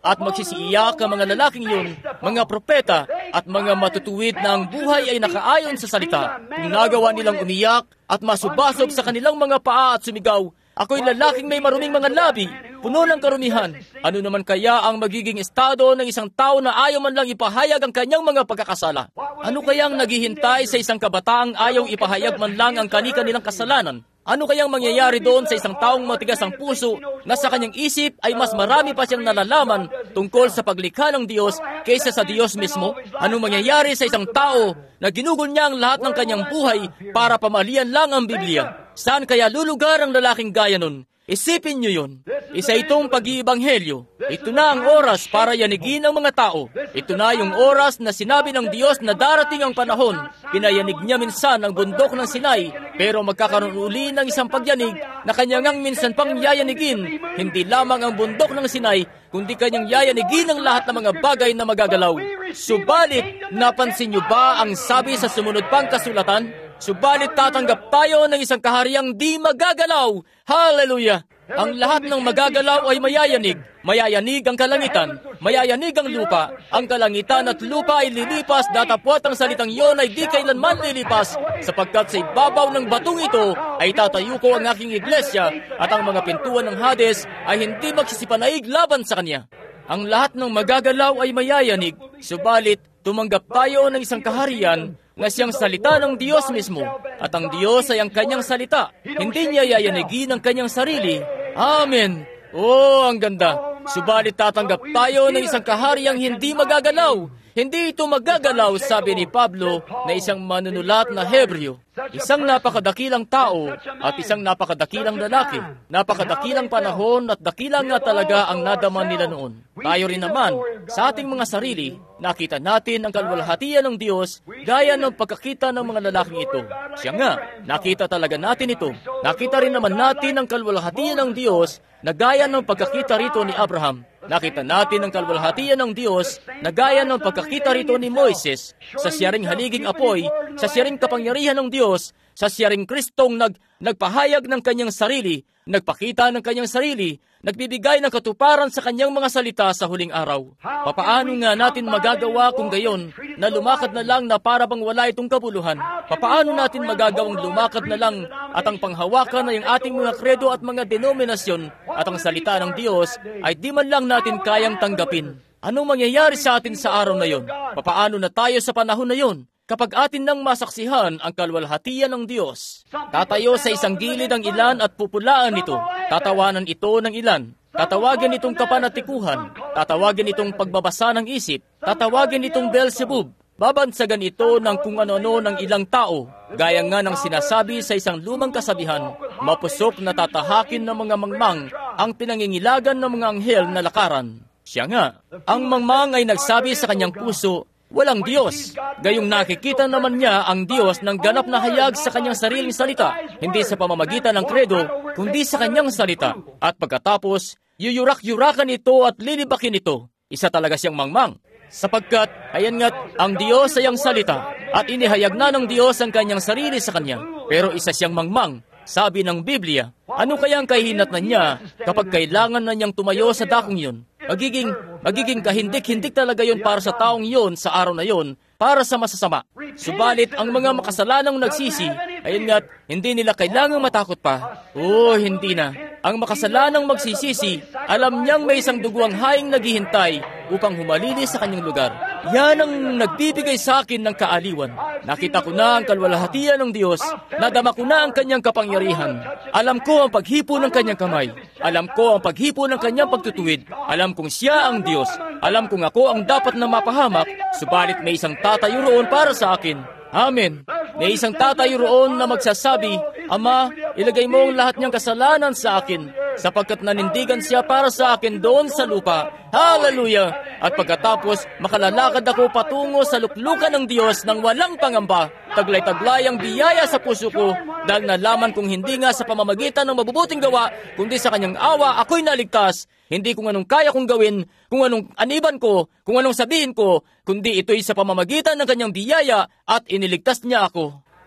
At magsisiiyak ang mga lalaking yun, mga propeta, at mga matutuwid na ang buhay ay nakaayon sa salita. Kung nagawa nilang umiyak at masubasob sa kanilang mga paa at sumigaw, ako'y lalaking may maruming mga labi, puno ng karumihan. Ano naman kaya ang magiging estado ng isang tao na ayaw man lang ipahayag ang kanyang mga pagkakasala? Ano kayang naghihintay sa isang kabataang ayaw ipahayag man lang ang kani-kanilang kasalanan? Ano kayang mangyayari doon sa isang taong matigas ang puso na sa kanyang isip ay mas marami pa siyang nalalaman tungkol sa paglikha ng Diyos kaysa sa Diyos mismo? Ano mangyayari sa isang tao na ginugol niya ang lahat ng kanyang buhay para pamalian lang ang Biblia? Saan kaya lulugar ang lalaking gaya nun? Isipin niyo yun. Isa itong pag-iibanghelyo. Ito na ang oras para yanigin ang mga tao. Ito na yung oras na sinabi ng Diyos na darating ang panahon. Pinayanig niya minsan ang bundok ng Sinai, pero magkakaroon uli ng isang pagyanig na kanyang minsan pang yayanigin. Hindi lamang ang bundok ng Sinai, kundi kanyang yayanigin ang lahat ng mga bagay na magagalaw. Subalit, napansin niyo ba ang sabi sa sumunod pang kasulatan? Subalit tatanggap tayo ng isang kahariang di magagalaw. Hallelujah! Ang lahat ng magagalaw ay mayayanig. Mayayanig ang kalangitan. Mayayanig ang lupa. Ang kalangitan at lupa ay lilipas, datapwat ang salitang iyon ay di kailanman lilipas, sapagkat sa ibabaw ng batong ito ay tatayo ko ang aking iglesia, at ang mga pintuan ng Hades ay hindi magsisipanaig laban sa kanya. Ang lahat ng magagalaw ay mayayanig, subalit tumanggap tayo ng isang kaharian na siyang salita ng Diyos mismo, at ang Diyos ay ang kanyang salita. Hindi niya yayanigin ang kanyang sarili. Amen! Oh, ang ganda! Subalit tatanggap tayo ng isang kahariang hindi magagalaw. Hindi ito magagalaw, sabi ni Pablo, na isang manunulat na Hebreo. Isang napakadakilang tao at isang napakadakilang lalaki. Napakadakilang panahon at dakilang nga talaga ang nadaman nila noon. Tayo rin naman, sa ating mga sarili, nakita natin ang kalwalhatian ng Diyos gaya ng pagkakita ng mga lalaking ito. Siya nga, nakita talaga natin ito. Nakita rin naman natin ang kalwalhatian ng Diyos na gaya ng pagkakita rito ni Abraham. Nakita natin ang kalwalhatian ng Diyos na gaya ng pagkakita rito ni Moises sa siyaring haliging apoy, sa siyaring kapangyarihan ng Diyos, sa siyaring Kristong nag, nagpahayag ng kanyang sarili, nagpakita ng kanyang sarili, nagbibigay ng katuparan sa kanyang mga salita sa huling araw. Papaano nga natin magagawa kung gayon na lumakad na lang na para bang wala itong kabuluhan? Papaano natin magagawang lumakad na lang at ang panghawakan na yung ating mga kredo at mga denominasyon at ang salita ng Diyos ay di man lang natin kayang tanggapin? Anong mangyayari sa atin sa araw na yon? Papaano na tayo sa panahon na yon? Kapag atin nang masaksihan ang kalwalhatian ng Diyos, tatayo sa isang gilid ang ilan at pupulaan ito. Tatawanan ito ng ilan. Tatawagin itong kapanatikuhan. Tatawagin itong pagbabasa ng isip. Tatawagin itong Beelzebub. Babansagan ito ng kung ano-ano ng ilang tao. Gaya nga ng sinasabi sa isang lumang kasabihan, mapusok na tatahakin ng mga mangmang ang pinangingilagan ng mga anghel na lakaran. Siya nga, ang mangmang ay nagsabi sa kanyang puso, walang Diyos. Gayong nakikita naman niya ang Diyos ng ganap na hayag sa kanyang sariling salita, hindi sa pamamagitan ng kredo, kundi sa kanyang salita. At pagkatapos, yuyurak-yurakan ito at lilibakin ito. Isa talaga siyang mangmang. Sapagkat, ayan nga't, ang Diyos ay ang salita, at inihayag na ng Diyos ang kanyang sarili sa kanya. Pero isa siyang mangmang. Sabi ng Biblia, ano kaya ang kahinatnan niya kapag kailangan na niyang tumayo sa dakong yun? Magiging, magiging kahindik-hindik talaga yun para sa taong yun sa araw na yun, para sa masasama. Subalit, ang mga makasalanang nagsisi, ayun nga't, hindi nila kailangang matakot pa. Oo, hindi na. Ang makasalanang magsisisi, alam niyang may isang duguang haing naghihintay upang humalili sa kanyang lugar. Yan ang nagbibigay sa akin ng kaaliwan. Nakita ko na ang kalwalhatian ng Diyos, nadama ko na ang kanyang kapangyarihan. Alam ko ang paghipo ng kanyang kamay. Alam ko ang paghipo ng kanyang pagtutuwid. Alam kong siya ang Diyos. Alam kong ako ang dapat na mapahamak, subalit may isang tatayo roon para sa akin. Amen. May isang tatayo roon na magsasabi, Ama, ilagay mo ang lahat niyang kasalanan sa akin, sapagkat nanindigan siya para sa akin doon sa lupa. Hallelujah! At pagkatapos, makalalakad ako patungo sa luklukan ng Diyos ng walang pangamba. Taglay-taglay ang biyaya sa puso ko, dahil nalaman kong hindi nga sa pamamagitan ng mabubuting gawa, kundi sa kanyang awa ako'y naligtas. Hindi kung anong kaya kong gawin, kung anong aniban ko, kung anong sabihin ko, kundi ito'y sa pamamagitan ng kanyang biyaya at iniligtas niya ako.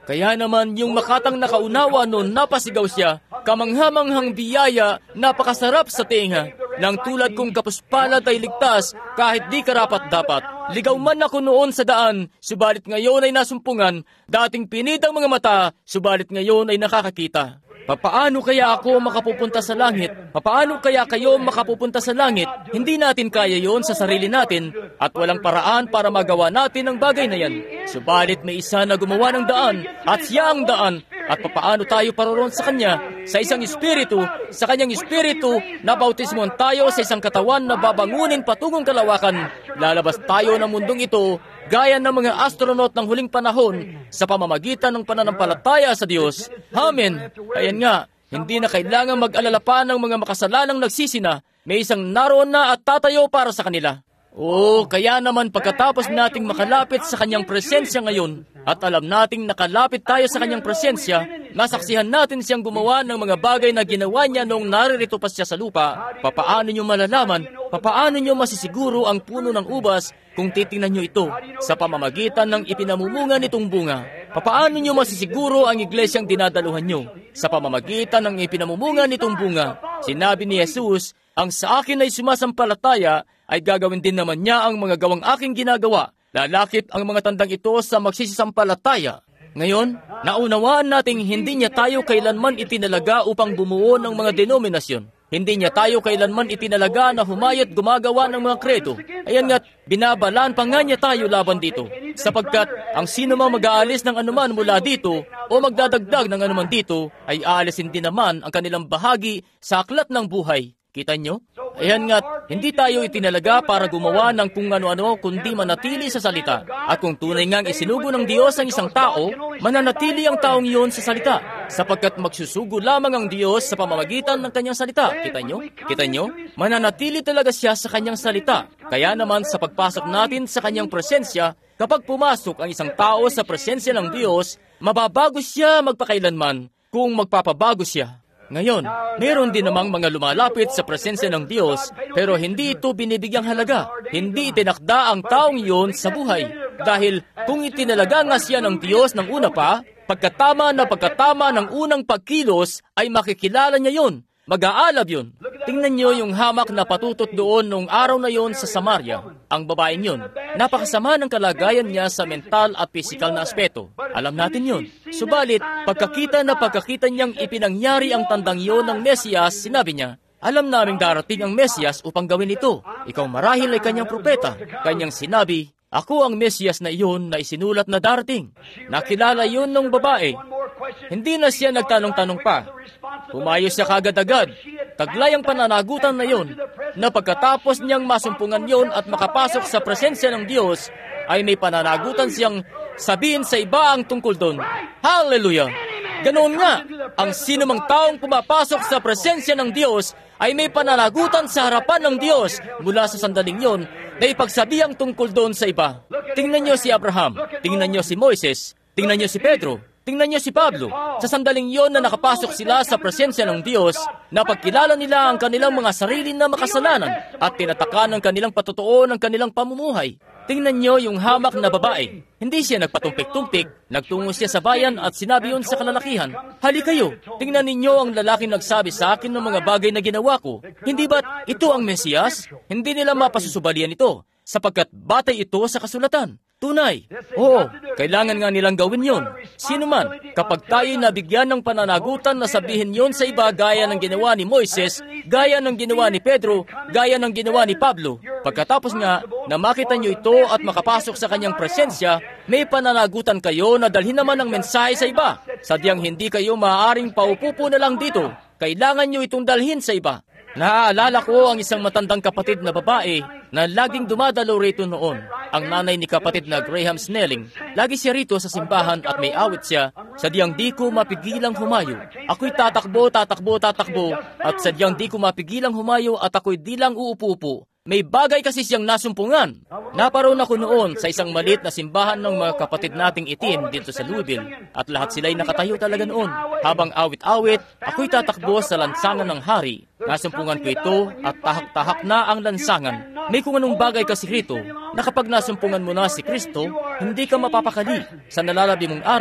Kaya naman yung makatang nakaunawa noon napasigaw siya, kamanghamanghang biyaya, napakasarap sa tinga. Nang tulad kong kapuspalad ay ligtas, kahit di karapat-dapat. Ligaw man ako noon sa daan, subalit ngayon ay nasumpungan. Dating pinidang mga mata, subalit ngayon ay nakakakita. Papaano kaya ako makapupunta sa langit? Papaano kaya kayo makapupunta sa langit? Hindi natin kaya yon sa sarili natin at walang paraan para magawa natin ang bagay na yan. Subalit may isa na gumawa ng daan at siya ang daan. At papaano tayo paroon sa Kanya? Sa isang espiritu, sa Kanyang espiritu, nabautismuhan tayo sa isang katawan na babangunin patungong kalawakan. Lalabas tayo ng mundong ito gaya ng mga astronaut ng huling panahon sa pamamagitan ng pananampalataya sa Diyos. Amen. Ayan nga, hindi na kailangan mag-alala pa ng mga makasalanang nagsisina. May isang naroon na at tatayo para sa kanila. Oo, kaya naman pagkatapos nating makalapit sa Kanyang presensya ngayon, at alam nating nakalapit tayo sa Kanyang presensya, nasaksihan natin siyang gumawa ng mga bagay na ginawa niya noong naririto pa siya sa lupa. Papaano niyo malalaman, papaano niyo masisiguro ang puno ng ubas kung titingnan niyo ito sa pamamagitan ng ipinamumunga nitong bunga? Papaano niyo masisiguro ang iglesyang dinadaluhan niyo sa pamamagitan ng ipinamumunga nitong bunga? Sinabi ni Jesus, ang sa akin ay sumasampalataya, ay gagawin din naman niya ang mga gawang aking ginagawa. Lalakip ang mga tandang ito sa magsisisampalataya. Ngayon, naunawaan nating hindi niya tayo kailanman itinalaga upang bumuo ng mga denominasyon. Hindi niya tayo kailanman itinalaga na humayat gumagawa ng mga kredo. Ayan nga't binabalaan pa nga niya tayo laban dito. Sapagkat ang sino mang mag-aalis ng anuman mula dito o magdadagdag ng anuman dito ay aalisin din naman ang kanilang bahagi sa aklat ng buhay. Kita nyo? Ayan nga't, hindi tayo itinalaga para gumawa ng kung ano-ano kundi manatili sa salita. At kung tunay ngang isinugo ng Diyos ang isang tao, mananatili ang taong iyon sa salita. Sapagkat magsusugo lamang ang Diyos sa pamamagitan ng Kanyang salita. Kita nyo? Kita nyo? Mananatili talaga siya sa Kanyang salita. Kaya naman sa pagpasok natin sa Kanyang presensya, kapag pumasok ang isang tao sa presensya ng Diyos, mababago siya magpakailanman kung magpapabago siya. Ngayon, meron din namang mga lumalapit sa presensya ng Diyos, pero hindi ito binibigyang halaga. Hindi itinakda ang taong iyon sa buhay. Dahil kung itinalaga nga siya ng Diyos ng una pa, pagkatama na pagkatama ng unang pagkilos, ay makikilala niya yun. Mag-aalab yun. Tingnan niyo yung hamak na patutot doon nung araw na yon sa Samaria. Ang babaeng yun, napakasama ng kalagayan niya sa mental at pisikal na aspeto. Alam natin yun. Subalit, pagkakita na pagkakita niyang ipinangyari ang tandang yon ng Mesiyas, sinabi niya, alam naming darating ang Mesiyas upang gawin ito. Ikaw marahil ay kanyang propeta. Kanyang sinabi, ako ang Mesiyas na iyon na isinulat na darating. Nakilala yun ng babae. Hindi na siya nagtanong-tanong pa. Pumayos siya kagad-agad. Taglay ang pananagutan na yon, na pagkatapos niyang masumpungan yon at makapasok sa presensya ng Diyos, ay may pananagutan siyang sabihin sa iba ang tungkol doon. Hallelujah! Ganoon nga, ang sinumang taong pumapasok sa presensya ng Diyos ay may pananagutan sa harapan ng Diyos mula sa sandaling yon na ipagsabi ang tungkol doon sa iba. Tingnan niyo si Abraham, tingnan niyo si Moises, tingnan niyo si Pedro, tingnan niyo si Pablo. Sa sandaling yon na nakapasok sila sa presensya ng Diyos, napagkilala nila ang kanilang mga sarili na makasalanan at tinatakan ng kanilang patotoo ng kanilang pamumuhay. Tingnan niyo yung hamak na babae. Hindi siya nagpatumpik-tumpik, nagtungo siya sa bayan at sinabi yon sa kalalakihan, hali kayo, tingnan ninyo ang lalaking nagsabi sa akin ng mga bagay na ginawa ko. Hindi ba't ito ang Mesiyas? Hindi nila mapasusubalian ito, sapagkat batay ito sa kasulatan. Tunay. Oo, kailangan nga nilang gawin yon. Sino man, kapag tayo nabigyan ng pananagutan na sabihin yon sa iba gaya ng ginawa ni Moises, gaya ng ginawa ni Pedro, gaya ng ginawa ni Pablo, pagkatapos nga na makita nyo ito at makapasok sa kanyang presensya, may pananagutan kayo na dalhin naman ang mensahe sa iba. Sadyang hindi kayo maaaring paupupo na lang dito. Kailangan nyo itong dalhin sa iba. Naaalala ko ang isang matandang kapatid na babae na laging dumadalo rito noon. Ang nanay ni kapatid na Graham Snelling. Lagi siya rito sa simbahan at may awit siya, sadyang di ko mapigilang humayo. Ako'y tatakbo, tatakbo, tatakbo, at sadyang di ko mapigilang humayo at ako'y di lang uupo-upo. May bagay kasi siyang nasumpungan. Naparoon ako noon sa isang maliit na simbahan ng mga kapatid nating itim dito sa Louisville at lahat sila'y nakatayo talaga noon. Habang awit-awit, ako'y tatakbo sa lansangan ng hari. Nasumpungan ko ito at tahak-tahak na ang lansangan. May kung anong bagay kasi rito na kapag nasumpungan mo na si Kristo, hindi ka mapapakali. Sa nalalabi mong araw,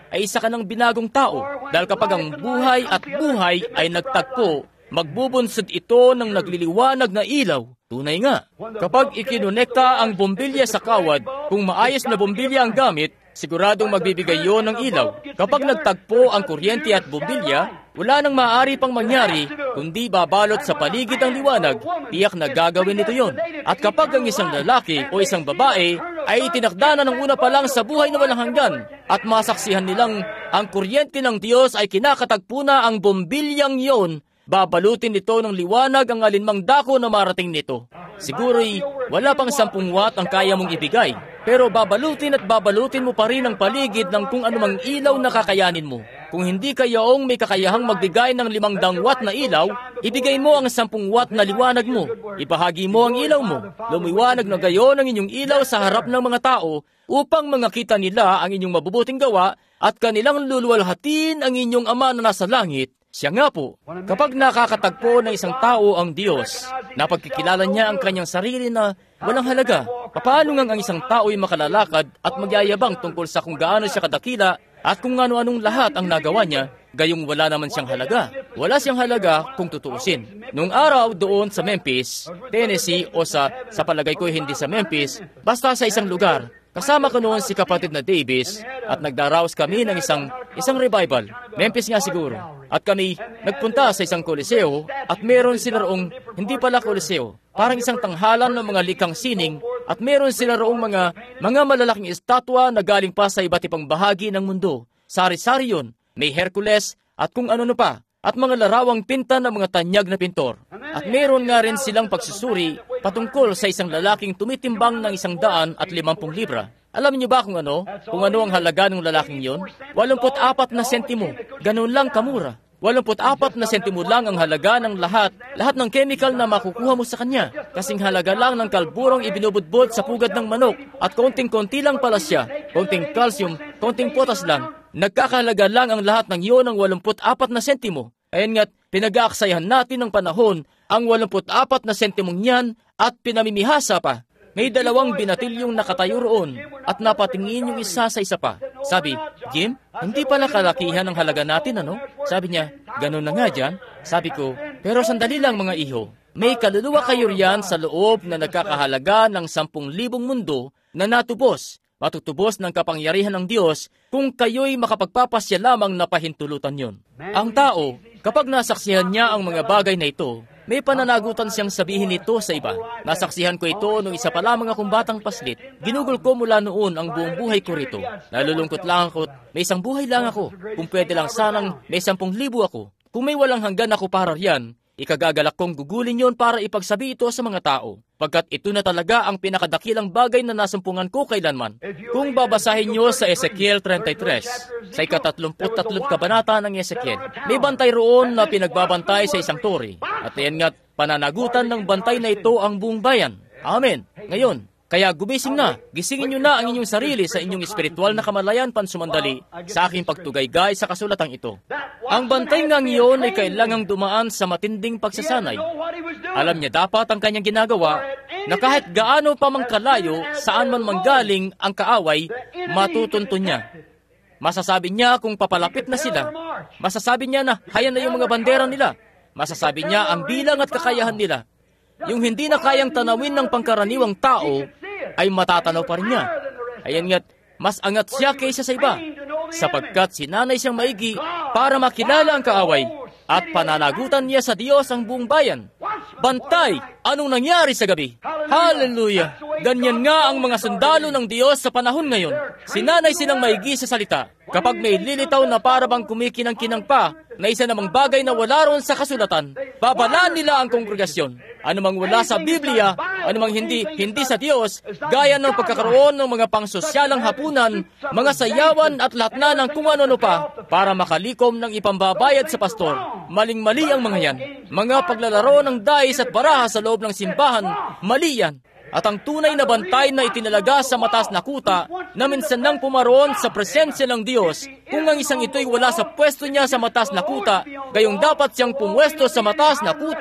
ay isa ka ng binagong tao. Dahil kapag ang buhay at buhay ay nagtagpo, magbubunsod ito ng nagliliwanag na ilaw. Tunay nga, kapag ikinonekta ang bombilya sa kawad, kung maayos na bombilya ang gamit, siguradong magbibigay yon ng ilaw. Kapag nagtagpo ang kuryente at bombilya, wala nang maaari pang mangyari, kundi babalot sa paligid ang liwanag, tiyak na gagawin nito yon. At kapag ang isang lalaki o isang babae ay itinakda na ng una pa lang sa buhay na walang hanggan, at masaksihan nilang ang kuryente ng Diyos ay kinakatagpo na ang bombilyang yon, babalutin nito ng liwanag ang alinmang dako na marating nito. Siguro'y wala pang sampung watt ang kaya mong ibigay, pero babalutin at babalutin mo pa rin ang paligid ng kung anumang ilaw na kakayanin mo. Kung hindi kayaong may kakayahang magbigay ng limang dang watt na ilaw, ibigay mo ang sampung watt na liwanag mo. Ibahagi mo ang ilaw mo. Lumiwanag na gayon ang inyong ilaw sa harap ng mga tao upang makita nila ang inyong mabubuting gawa at kanilang luluwalhatin ang inyong Ama na nasa langit. Siya nga po, kapag nakakatagpo ng isang tao ang Diyos, napagkikilala niya ang kanyang sarili na walang halaga. Paano nga ang isang tao ay makalalakad at magyayabang tungkol sa kung gaano siya kadakila at kung ano-anong lahat ang nagawa niya, gayong wala naman siyang halaga. Wala siyang halaga kung tutuusin. Noong araw doon sa Memphis, Tennessee, o sa, sa palagay ko hindi sa Memphis, basta sa isang lugar, kasama ko noon si kapatid na Davis at nagdaraos kami ng isang isang revival. Memphis nga siguro. At kami nagpunta sa isang koliseo at meron sila roong, hindi pala koliseo, parang isang tanghalan ng mga likhang sining at meron sila roong mga, mga malalaking estatwa na galing pa sa iba't ibang bahagi ng mundo. Sari-sari yun, may Hercules at kung ano-ano pa, at mga larawang pinta ng mga tanyag na pintor. At meron nga rin silang pagsusuri patungkol sa isang lalaking tumitimbang ng isang daan at limampung libra. Alam niyo ba kung ano? Kung ano ang halaga ng lalaking yon? Walumput apat na sentimo. Ganun lang kamura. Walumput apat na sentimo lang ang halaga ng lahat, lahat ng chemical na makukuha mo sa kanya. Kasing halaga lang ng kalburong ibinubudbod sa pugad ng manok at konting-konti lang pala siya, konting calcium, konting potas lang. Nagkakahalaga lang ang lahat ng iyon ng walumput apat na sentimo. Ayan nga't pinag-aaksayahan natin ng panahon ang walumput apat na sentimong yan at pinamimihasa pa. May dalawang binatilyong nakatayo roon at napatingin yung isa sa isa pa. Sabi, Jim, hindi pala kalakihan ang halaga natin, ano? Sabi niya, ganun na nga dyan. Sabi ko, pero sandali lang mga iho. May kaluluwa kayo riyan sa loob na nagkakahalaga ng sampung libong mundo na natubos. Matutubos ng kapangyarihan ng Diyos kung kayo'y makapagpapasya lamang na pahintulutan yon. Ang tao, kapag nasaksihan niya ang mga bagay na ito, may pananagutan siyang sabihin ito sa iba. Nasaksihan ko ito nung isa pa lamang akong batang paslit. Ginugol ko mula noon ang buong buhay ko rito. Nalulungkot lang ako, may isang buhay lang ako. Kung pwede lang sanang may sampung libo ako. Kung may walang hanggan ako para riyan, ikagagalak kong gugulin yon para ipagsabi ito sa mga tao. Pagkat ito na talaga ang pinakadakilang bagay na nasumpungan ko kailanman. Kung babasahin nyo sa Ezekiel thirty-three, sa ikatatlumput tatlong kabanata ng Ezekiel, may bantay roon na pinagbabantay sa isang tore. At yan nga't pananagutan ng bantay na ito ang buong bayan. Amen. Ngayon, kaya gumising na, gisingin nyo na ang inyong sarili sa inyong espiritual na kamalayan pansumandali sa aking pagtugaygay sa kasulatang ito. Ang bantay ngang iyon ay kailangang dumaan sa matinding pagsasanay. Alam niya dapat ang kanyang ginagawa na kahit gaano pa mang kalayo, saan man manggaling ang kaaway, matutunto niya. Masasabi niya kung papalapit na sila. Masasabi niya na hayan na yung mga bandera nila. Masasabi niya ang bilang at kakayahan nila. Yung hindi na kayang tanawin ng pangkaraniwang tao, ay matatanaw pa rin niya. Ayan nga't, mas angat siya kaysa sa iba, sapagkat sinanay siyang maigi para makilala ang kaaway, at pananagutan niya sa Diyos ang buong bayan. Bantay! Anong nangyari sa gabi? Hallelujah! Ganyan nga ang mga sundalo ng Diyos sa panahon ngayon. Sinanay silang maigi sa salita. Kapag may lilitaw na parabang kumikinang-kinang pa, na isa namang bagay na wala roon sa kasulatan, babalaan nila ang kongregasyon. Anumang wala sa Biblia, anumang hindi, hindi sa Diyos, gaya ng pagkakaroon ng mga pangsosyalang hapunan, mga sayawan at lahat na ng kung ano-ano pa, para makalikom ng ipambabayad sa pastor. Maling-mali ang mga yan. Mga paglalaro ng dais at baraha sa loob ng simbahan, mali yan. At ang tunay na bantay na itinalaga sa mataas na kuta na minsan nang pumaroon sa presensya ng Diyos, kung ang isang ito'y wala sa pwesto niya sa mataas na kuta, gayong dapat siyang pumwesto sa mataas na kuta,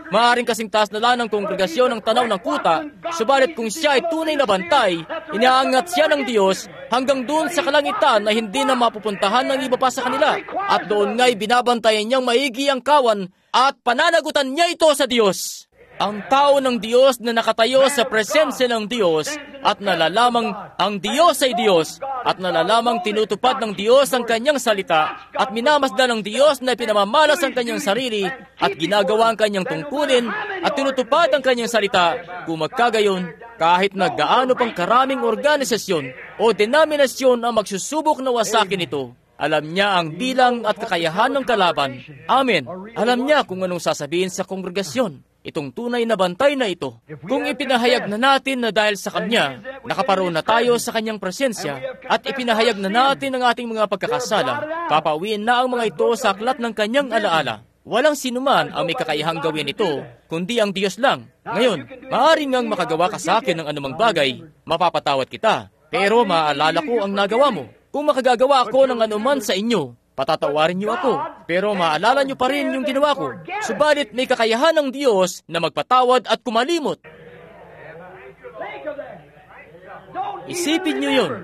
Maaring kasing taas na lang ng kongregasyon ng tanaw ng kuta, subalit kung siya ay tunay na bantay, inaangat siya ng Diyos hanggang doon sa kalangitan na hindi na mapupuntahan ng iba pa sa kanila. At doon nga'y binabantayan niyang maigi ang kawan at pananagutan niya ito sa Diyos. Ang tao ng Diyos na nakatayo sa presensya ng Diyos at nalalamang ang Diyos ay Diyos at nalalamang tinutupad ng Diyos ang kanyang salita at minamasdan ng Diyos na pinamamalas ang kanyang sarili at ginagawa ang kanyang tungkulin at tinutupad ang kanyang salita. Kung magkagayon, kahit na gaano pang karaming organisasyon o denominasyon ang magsusubok na wasakin ito, alam niya ang bilang at kakayahan ng kalaban. Amen. Alam niya kung anong sasabihin sa kongregasyon. Itong tunay na bantay na ito. Kung ipinahayag na natin na dahil sa Kanya, nakaparoon na tayo sa Kanyang presensya at ipinahayag na natin ang ating mga pagkakasala, papawiin na ang mga ito sa aklat ng Kanyang alaala. Walang sinuman ang may kakayahang gawin ito, kundi ang Diyos lang. Ngayon, maaaring ngang makagawa ka sa akin ng anumang bagay, mapapatawad kita. Pero maaalala ko ang nagawa mo. Kung makagagawa ako ng anuman sa inyo, patatawarin niyo ako, pero maalala niyo pa rin yung ginawa ko. Subalit may kakayahan ng Diyos na magpatawad at kumalimot. Isipin niyo yun.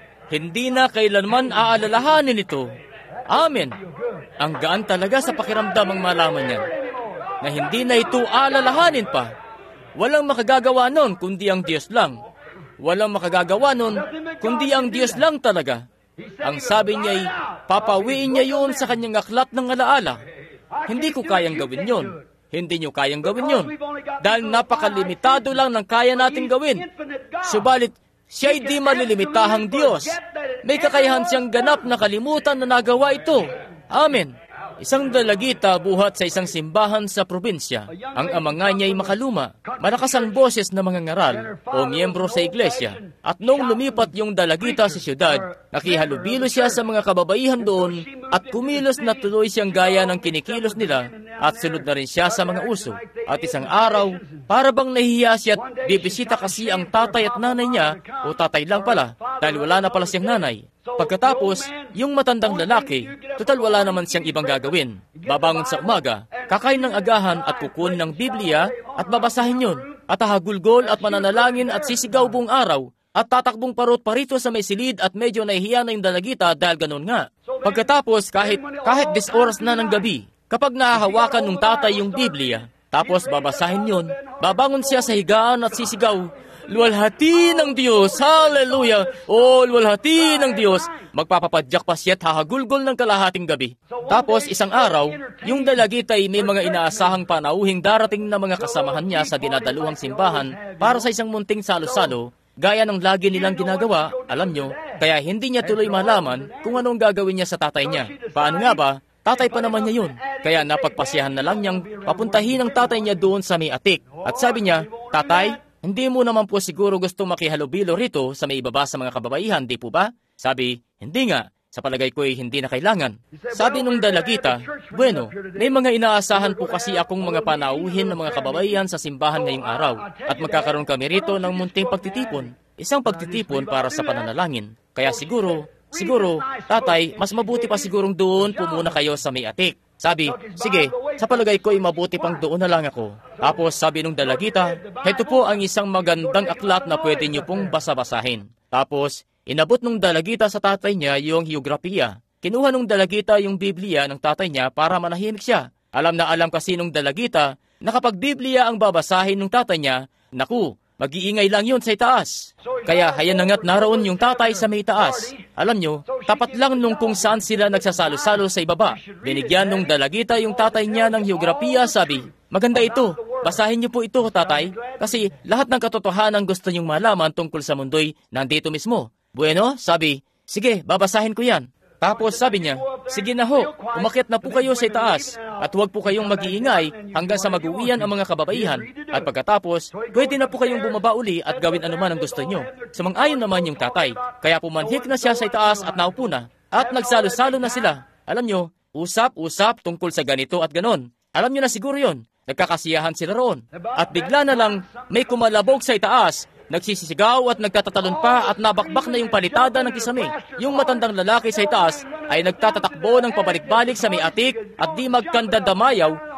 Hindi na kailanman aalalahanin ito. Amen. Ang gaan talaga sa pakiramdam ang malaman niya, na hindi na ito aalalahanin pa. Walang makagagawa nun kundi ang Diyos lang. Walang makagagawa nun kundi ang Diyos lang talaga. Ang sabi niya ay, papawiin niya yun sa kanyang aklat ng alaala. Hindi ko kayang gawin yun. Hindi niyo kayang gawin yun. Dahil napakalimitado lang ng kaya nating gawin. Subalit, siya'y di malilimitahang Diyos. May kakayahan siyang ganap na kalimutan na nagawa ito. Amen. Isang dalagita buhat sa isang simbahan sa probinsya. Ang ama nga niya ay makaluma, malakas ang boses na mga ngaral o miyembro sa iglesia. At nung lumipat yung dalagita sa siyudad, nakihalubilo siya sa mga kababaihan doon at kumilos na tuloy siyang gaya ng kinikilos nila at sunod na rin siya sa mga uso. At isang araw, para bang nahihiya siya at bibisita kasi ang tatay at nanay niya o tatay lang pala dahil wala na pala siyang nanay. Pagkatapos, yung matandang lalaki, total wala naman siyang ibang gagawin. Babangon sa umaga, kakain ng agahan at kukunin ng Biblia at babasahin yun. At hahagulgol at mananalangin at sisigaw buong araw at tatakbong parot parito sa may silid at medyo nahihiya na yung dalagita dahil ganun nga. Pagkatapos, kahit, kahit dis oras na ng gabi, kapag nahahawakan ng tatay yung Biblia, tapos babasahin yun, babangon siya sa higaan at sisigaw, luwalhati ng Diyos! Hallelujah! O, luwalhati ng Diyos! Magpapapadyak pa siya at hahagulgol ng kalahating gabi. Tapos, isang araw, yung dalagita ay may mga inaasahang panauhing darating na mga kasamahan niya sa dinadaluhang simbahan para sa isang munting salo-salo, gaya ng lagi nilang ginagawa, alam nyo, kaya hindi niya tuloy malaman kung anong gagawin niya sa tatay niya. Paano nga ba? Tatay pa naman niya yun. Kaya napagpasyahan na lang niyang papuntahin ang tatay niya doon sa may atik. At sabi niya, Tatay, hindi mo naman po siguro gusto makihalubilo rito sa may ibaba sa mga kababaihan, di po ba? Sabi, hindi nga. Sa palagay ko'y hindi na kailangan. Sabi nung dalagita, bueno, may mga inaasahan po kasi akong mga panauhin ng mga kababaihan sa simbahan ngayong araw at magkakaroon kami rito ng munting pagtitipon. Isang pagtitipon para sa pananalangin. Kaya siguro, siguro, tatay, mas mabuti pa sigurong doon po muna kayo sa may atik. Sabi, sige, sa palagay ko ay mabuti pang doon na lang ako. Tapos sabi nung dalagita, heto po ang isang magandang aklat na pwede niyo pong basa-basahin. Tapos, inabot nung dalagita sa tatay niya yung hiograpiya. Kinuha nung dalagita yung Biblia ng tatay niya para manahimik siya. Alam na alam kasi nung dalagita na kapag Biblia ang babasahin ng tatay niya, naku, mag-iingay lang yun sa itaas. Kaya hayan na nga't naroon yung tatay sa may taas. Alam nyo, tapat lang nung kung saan sila nagsasalo-salo sa ibaba. Binigyan nung dalagita yung tatay niya ng hiograpiya, sabi, maganda ito, basahin niyo po ito, tatay, kasi lahat ng katotohanan gusto niyong malaman tungkol sa mundo'y nandito mismo. Bueno, sabi, sige, babasahin ko yan. Tapos sabi niya, sige na ho, umakyat na po kayo sa itaas at huwag po kayong mag-iingay hanggang sa mag-uwian ang mga kababaihan. At pagkatapos, pwede na po kayong bumaba uli at gawin anuman ang gusto nyo. Sumang-ayon naman yung tatay, kaya pumanhik na siya sa itaas at naupo na. At nagsalo-salo na sila. Alam nyo, usap-usap tungkol sa ganito at ganon. Alam nyo na siguro yon, nagkakasiyahan sila roon. At bigla na lang, may kumalabog sa itaas. Nagsisisigaw at nagtatatalon pa at nabakbak na yung palitada ng kisame. Yung matandang lalaki sa itaas ay nagtatatakbo ng pabalik-balik sa may atik at di magkandadamayaw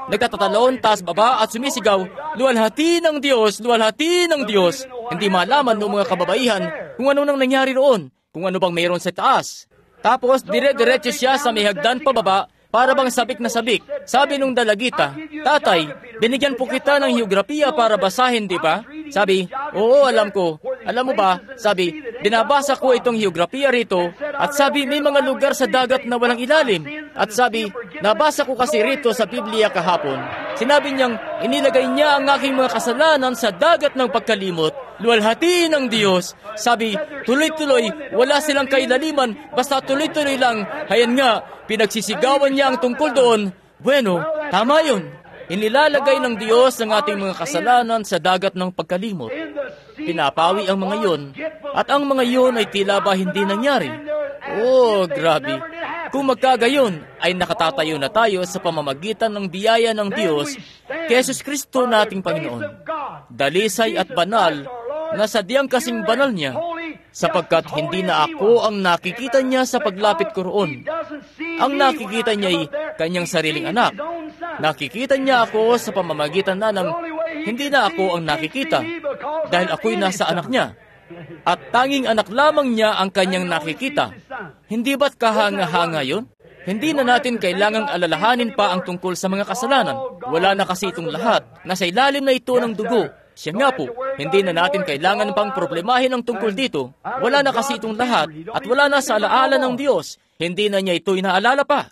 nagtatatalon, taas baba at sumisigaw, luwalhati ng Diyos, luwalhati ng Diyos. Hindi malaman ng mga kababaihan kung ano nang nangyari roon, kung ano bang mayroon sa taas. Tapos, dire-diretso siya sa may hagdan pababa, para bang sabik na sabik. Sabi nung dalagita, Tatay, binigyan po kita ng heograpiya para basahin, di ba? Sabi, oo, alam ko. Alam mo ba, sabi, binabasa ko itong heograpiya rito, at sabi, may mga lugar sa dagat na walang ilalim. At sabi, nabasa ko kasi rito sa Biblia kahapon. Sinabi niyang, inilagay niya ang aking mga kasalanan sa dagat ng pagkalimot, luwalhati ng Diyos. Sabi, tuloy-tuloy, wala silang kailaliman, basta tuloy-tuloy lang. Hayan nga, pinagsisigawan niya ang tungkol doon. Bueno, tama yun. Inilalagay ng Diyos ang ating mga kasalanan sa dagat ng pagkalimot. Pinapawi ang mga yun, at ang mga yun ay tila ba hindi nangyari. Oh, grabe. Kung magkagayon, ay nakatatayo na tayo sa pamamagitan ng biyaya ng Diyos kay Jesus Kristo nating Panginoon. Dalisay at banal, na sadyang kasing banal niya, sapagkat hindi na ako ang nakikita niya sa paglapit ko roon. Ang nakikita niya ay kanyang sariling anak. Nakikita niya ako sa pamamagitan na ng hindi na ako ang nakikita, dahil ako'y nasa anak niya. At tanging anak lamang niya ang kanyang nakikita. Hindi ba't kahanga-hanga yun? Hindi na natin kailangang alalahanin pa ang tungkol sa mga kasalanan. Wala na kasi itong lahat. Nasa ilalim na ito ng dugo. Siya nga po, hindi na natin kailangan pang problemahin ang tungkol dito. Wala na kasi itong lahat at wala na sa alaala ng Diyos. Hindi na niya ito inaalala pa.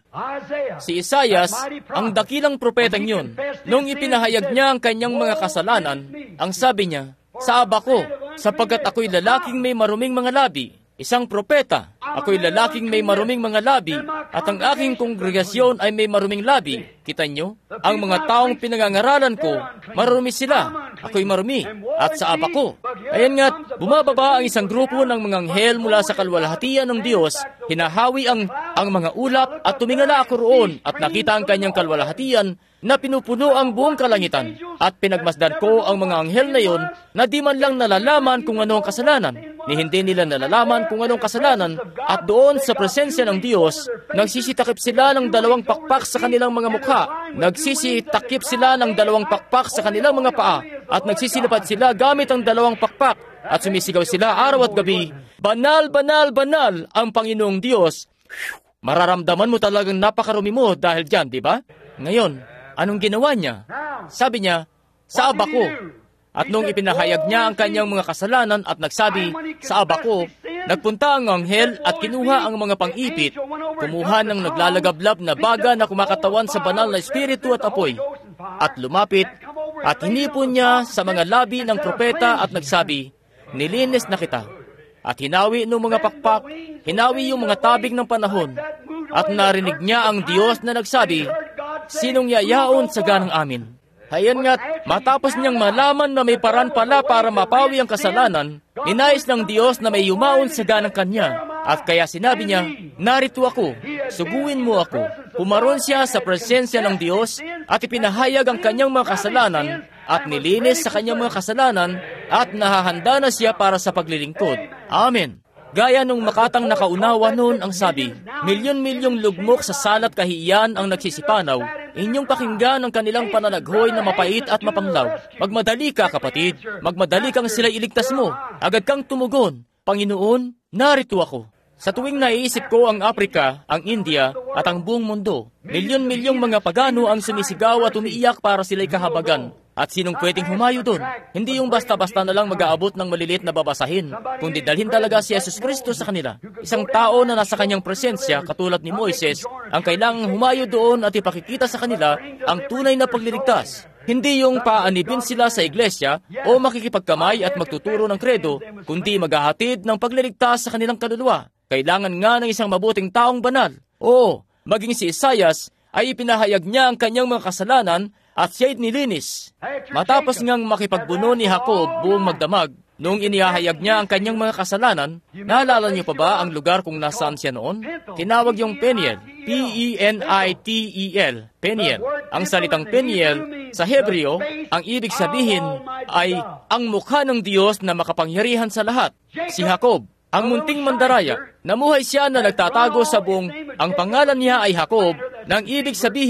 Si Isaias, ang dakilang propetang yun, nung ipinahayag niya ang kanyang mga kasalanan, ang sabi niya, sa aba ko, sapagkat ako'y lalaking may maruming mga labi. Isang propeta, ako'y lalaking may maruming mga labi, at ang aking kongregasyon ay may maruming labi. Kita nyo? Ang mga taong pinangangaralan ko, marumi sila. Ako'y marumi, at sa aba ko. Ayan nga't, bumababa ang isang grupo ng mga anghel mula sa kalwalhatian ng Diyos, hinahawi ang, ang mga ulap, at tumingala ako roon, at nakita ang kanyang kalwalhatian, na pinupuno ang buong kalangitan. At pinagmasdan ko ang mga anghel na yon na di man lang nalalaman kung ano ang kasalanan. Ni hindi nila nalalaman kung anong kasalanan, at doon sa presensya ng Diyos, nagsisitakip sila ng dalawang pakpak sa kanilang mga mukha. Nagsisitakip sila ng dalawang pakpak sa kanilang mga paa, at nagsisilipad sila gamit ang dalawang pakpak, at sumisigaw sila araw at gabi, Banal, banal, banal ang Panginoong Diyos. Mararamdaman mo talagang napakarumi mo dahil dyan, di ba? Ngayon, anong ginawa niya? Sabi niya, sa aba ko. At nung ipinahayag niya ang kanyang mga kasalanan at nagsabi, sa aba ko, nagpunta ang anghel at kinuha ang mga pang-ipit, kumuha ng naglalagablab na baga na kumakatawan sa banal na espiritu at apoy, at lumapit, at hinipon niya sa mga labi ng propeta at nagsabi, nilinis na kita. At hinawi ng mga pakpak, hinawi yung mga tabig ng panahon, at narinig niya ang Diyos na nagsabi, sinong yayaon sa ganang amin? Hayan nga't, matapos niyang malaman na may paraan pala para mapawi ang kasalanan, ninais ng Diyos na may yumaon sa ganang kanya. At kaya sinabi niya, narito ako, suguin mo ako. Pumaron siya sa presensya ng Diyos at ipinahayag ang kanyang mga kasalanan at nilinis sa kanyang mga kasalanan at nahahanda na siya para sa paglilingkod. Amen. Gaya nung makatang nakaunawa noon ang sabi, milyon-milyong lugmok sa salat kahiyan ang nagsisipanaw, inyong pakinggan ang kanilang pananaghoy na mapait at mapanglaw. Magmadali ka, kapatid, magmadali kang sila iligtas mo. Agad kang tumugon, Panginoon, narito ako. Sa tuwing naiisip ko ang Afrika, ang India, at ang buong mundo, milyon-milyong mga pagano ang sumisigaw at umiiyak para sila'y kahabagan. At sinong pwedeng humayo doon? Hindi yung basta-basta na lang mag-aabot ng maliliit na babasahin, kundi dalhin talaga si Jesus Kristo sa kanila. Isang tao na nasa kanyang presensya, katulad ni Moises, ang kailangang humayo doon at ipakikita sa kanila ang tunay na pagliligtas. Hindi yung paanibin sila sa iglesia o makikipagkamay at magtuturo ng kredo, kundi maghahatid ng pagliligtas sa kanilang kaluluwa. Kailangan nga ng isang mabuting taong banal. Oo, maging si Isaias ay ipinahayag niya ang kanyang mga kasalanan at siya'y nilinis. Matapos ngang makipagbuno ni Jacob buong magdamag, nung inihahayag niya ang kanyang mga kasalanan, naalala niyo pa ba ang lugar kung nasaan siya noon? Tinawag yung Peniel, P E N I T E L, Peniel. Ang salitang Peniel sa Hebreo, ang ibig sabihin ay ang mukha ng Diyos na makapangyarihan sa lahat. Si Jacob, ang munting mandaraya, namuhay siya na nagtatago sa buong, ang pangalan niya ay Jacob, nang ibig sabihin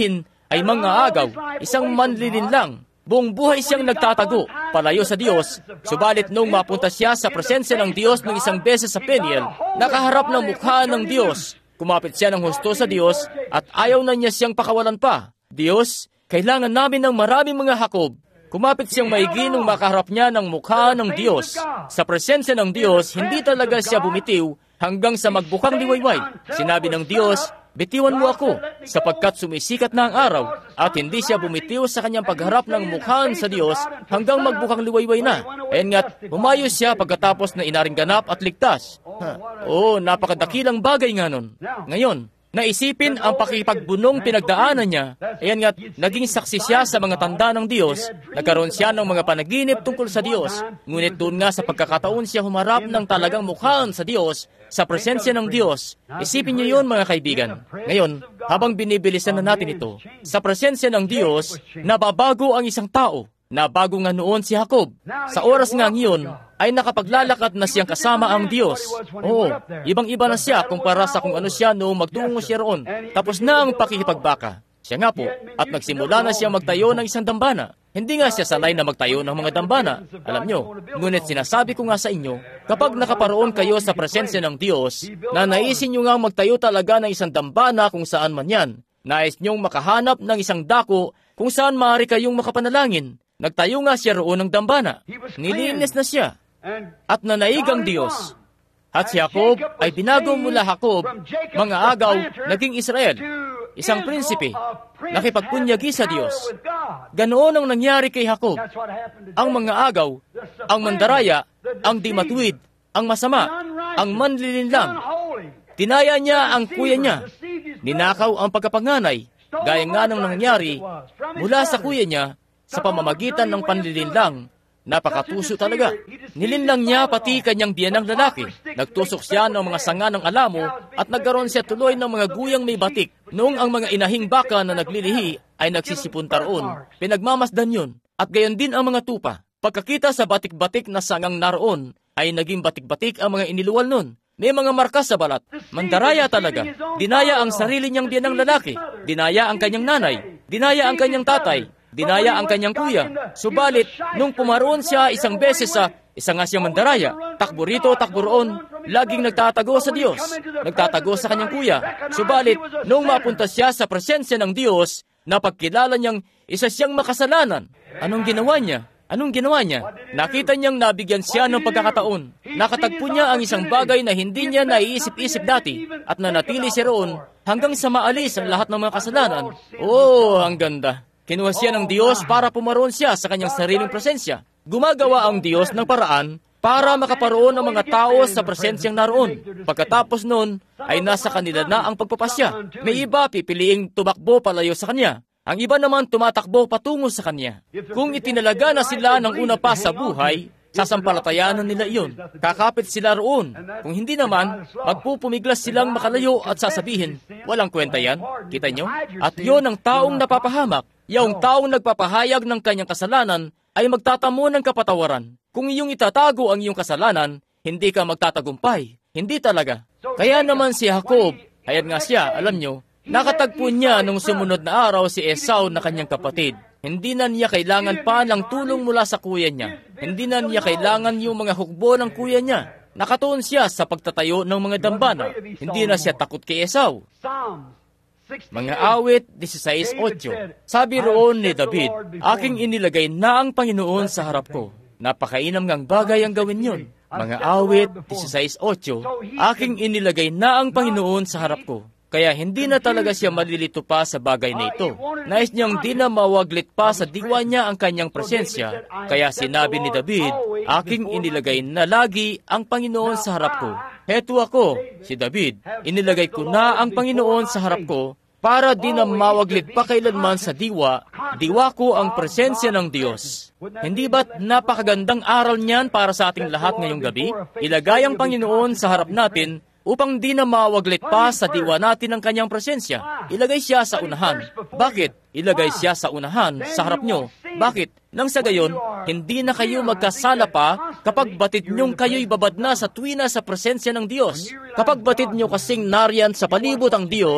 ay mga agaw, isang manlilinlang. Buong buhay siyang nagtatago, palayo sa Diyos. Subalit nung mapunta siya sa presensya ng Diyos ng isang beses sa Peniel, nakaharap ng mukha ng Diyos. Kumapit siya ng husto sa Diyos at ayaw na niya siyang pakawalan pa. Diyos, kailangan namin ng maraming mga Hakob. Kumapit siyang maigi nung makaharap niya ng mukha ng Diyos. Sa presensya ng Diyos, hindi talaga siya bumitiw hanggang sa magbukang liwayway. Sinabi ng Diyos, bitiwan mo ako, sapagkat sumisikat na ang araw, at hindi siya bumitiw sa kanyang pagharap ng mukhaan sa Diyos hanggang magbukang liwayway na. Ayan nga't, umayos siya pagkatapos na inaring ganap at ligtas. Ha. Oo, napakadakilang bagay nga nun. Ngayon, naisipin ang pakipagbunong pinagdaanan niya. Ayan nga't, naging saksi siya sa mga tanda ng Diyos. Nagkaroon siya ng mga panaginip tungkol sa Diyos. Ngunit doon nga sa pagkakataon siya humarap ng talagang mukhaan sa Diyos, sa presensya ng Diyos. Isipin niyo yun, mga kaibigan. Ngayon, habang binibilisan na natin ito, sa presensya ng Diyos, nababago ang isang tao. Nabago nga noon si Hakob. Sa oras nga ngayon, ay nakapaglalakad na siyang kasama ang Diyos. Oo, ibang-iba na siya kumpara sa kung ano siya noong magtungo siya roon. Tapos na ang pakikipagbaka. Siya nga po, at nagsimula na siya magtayo ng isang dambana. Hindi nga siya sanay na magtayo ng mga dambana. Alam nyo, ngunit sinasabi ko nga sa inyo, kapag nakaparoon kayo sa presensya ng Diyos, na naisin nyo nga magtayo talaga ng isang dambana kung saan man yan. Nais nyong makahanap ng isang dako kung saan maaari kayong makapanalangin. Nagtayo nga siya roon ng dambana. Nilinis na siya. At nanaig ang Diyos. At si Hakob ay binago mula Hakob, mga agaw, naging Israel. Isang prinsipe, nakipagpunyagi sa Diyos. Ganoon ang nangyari kay Hakob. Ang mga agaw, ang mandaraya, ang di matuwid, ang masama, ang manlilinlang. Tinaya niya ang kuya niya. Ninakaw ang pagkapanganay, gaya nga ng nangyari mula sa kuya niya sa pamamagitan ng panlilinlang. Napakatuso talaga. Nilinlang niya pati kanyang biyanang lalaki. Nagtusok siya ng mga sanga ng alamo at nagkaroon siya tuloy ng mga guyang may batik. Noong ang mga inahing baka na naglilihi ay nagsisipunta roon, pinagmamasdan yun. At gayon din ang mga tupa. Pagkakita sa batik-batik na sangang naroon, ay naging batik-batik ang mga iniluwal nun. May mga markas sa balat. Mandaraya talaga. Dinaya ang sarili niyang biyanang lalaki. Dinaya ang kanyang nanay. Dinaya ang kanyang tatay. Dinaya ang kanyang kuya. Subalit, nung pumaroon siya isang beses sa isa nga siyang mandaraya, takbo rito, takbo roon, laging nagtatago sa Diyos. Nagtatago sa kanyang kuya. Subalit, nung mapunta siya sa presensya ng Diyos, napagkilala niyang isa siyang makasalanan. Anong ginawa niya? Anong ginawa niya? Nakita niyang nabigyan siya ng pagkakataon. Nakatagpo niya ang isang bagay na hindi niya naiisip-isip dati at nanatili siya roon hanggang sa maalis ang lahat ng mga kasalanan. Oh, ang ganda. Kinuha siya ng Diyos para pumaroon siya sa kanyang sariling presensya. Gumagawa ang Diyos ng paraan para makaparoon ang mga tao sa presensyang naroon. Pagkatapos noon, ay nasa kanila na ang pagpapasya. May iba pipiliing tumakbo palayo sa kanya. Ang iba naman tumatakbo patungo sa kanya. Kung itinalaga na sila ng una pa sa buhay, sasampalatayanan nila iyon. Kakapit sila roon. Kung hindi naman, magpupumiglas silang makalayo at sasabihin, walang kwenta yan. Kita nyo? At yon ang taong napapahamak. Yung taong nagpapahayag ng kanyang kasalanan ay magtatamo ng kapatawaran. Kung iyong itatago ang iyong kasalanan, hindi ka magtatagumpay. Hindi talaga. Kaya naman si Hakob, ayan nga siya, alam nyo, nakatagpo niya nung sumunod na araw si Esau na kanyang kapatid. Hindi na niya kailangan pa ng tulong mula sa kuya niya. Hindi na niya kailangan yung mga hukbo ng kuya niya. Nakatuon siya sa pagtatayo ng mga dambana. Hindi na siya takot kay Esau. Mga awit sixteen eight. Sabi roon ni David, aking inilagay na ang Panginoon sa harap ko. Napakainam ngang bagay ang gawin yun. Mga awit sixteen eight, aking inilagay na ang Panginoon sa harap ko. Kaya hindi na talaga siya malilito pa sa bagay na ito. Nais niyang di na mawaglit pa sa diwa niya ang kanyang presensya. Kaya sinabi ni David, aking inilagay na lagi ang Panginoon sa harap ko. Heto ako, si David, inilagay ko na ang Panginoon sa harap ko para di na mawaglit pa kailanman sa diwa, diwa ko ang presensya ng Diyos. Hindi ba't napakagandang aral niyan para sa ating lahat ngayong gabi? Ilagay ang Panginoon sa harap natin upang di na mawaglit pa sa diwa natin ang kanyang presensya. Ilagay siya sa unahan. Bakit? Ilagay siya sa unahan, sa harap nyo. Bakit? Nang sa gayon, hindi na kayo magkasala pa kapag batid nyong kayo'y babad na sa tuwina sa presensya ng Diyos. Kapag batid nyo kasing nariyan sa palibot ang Diyos,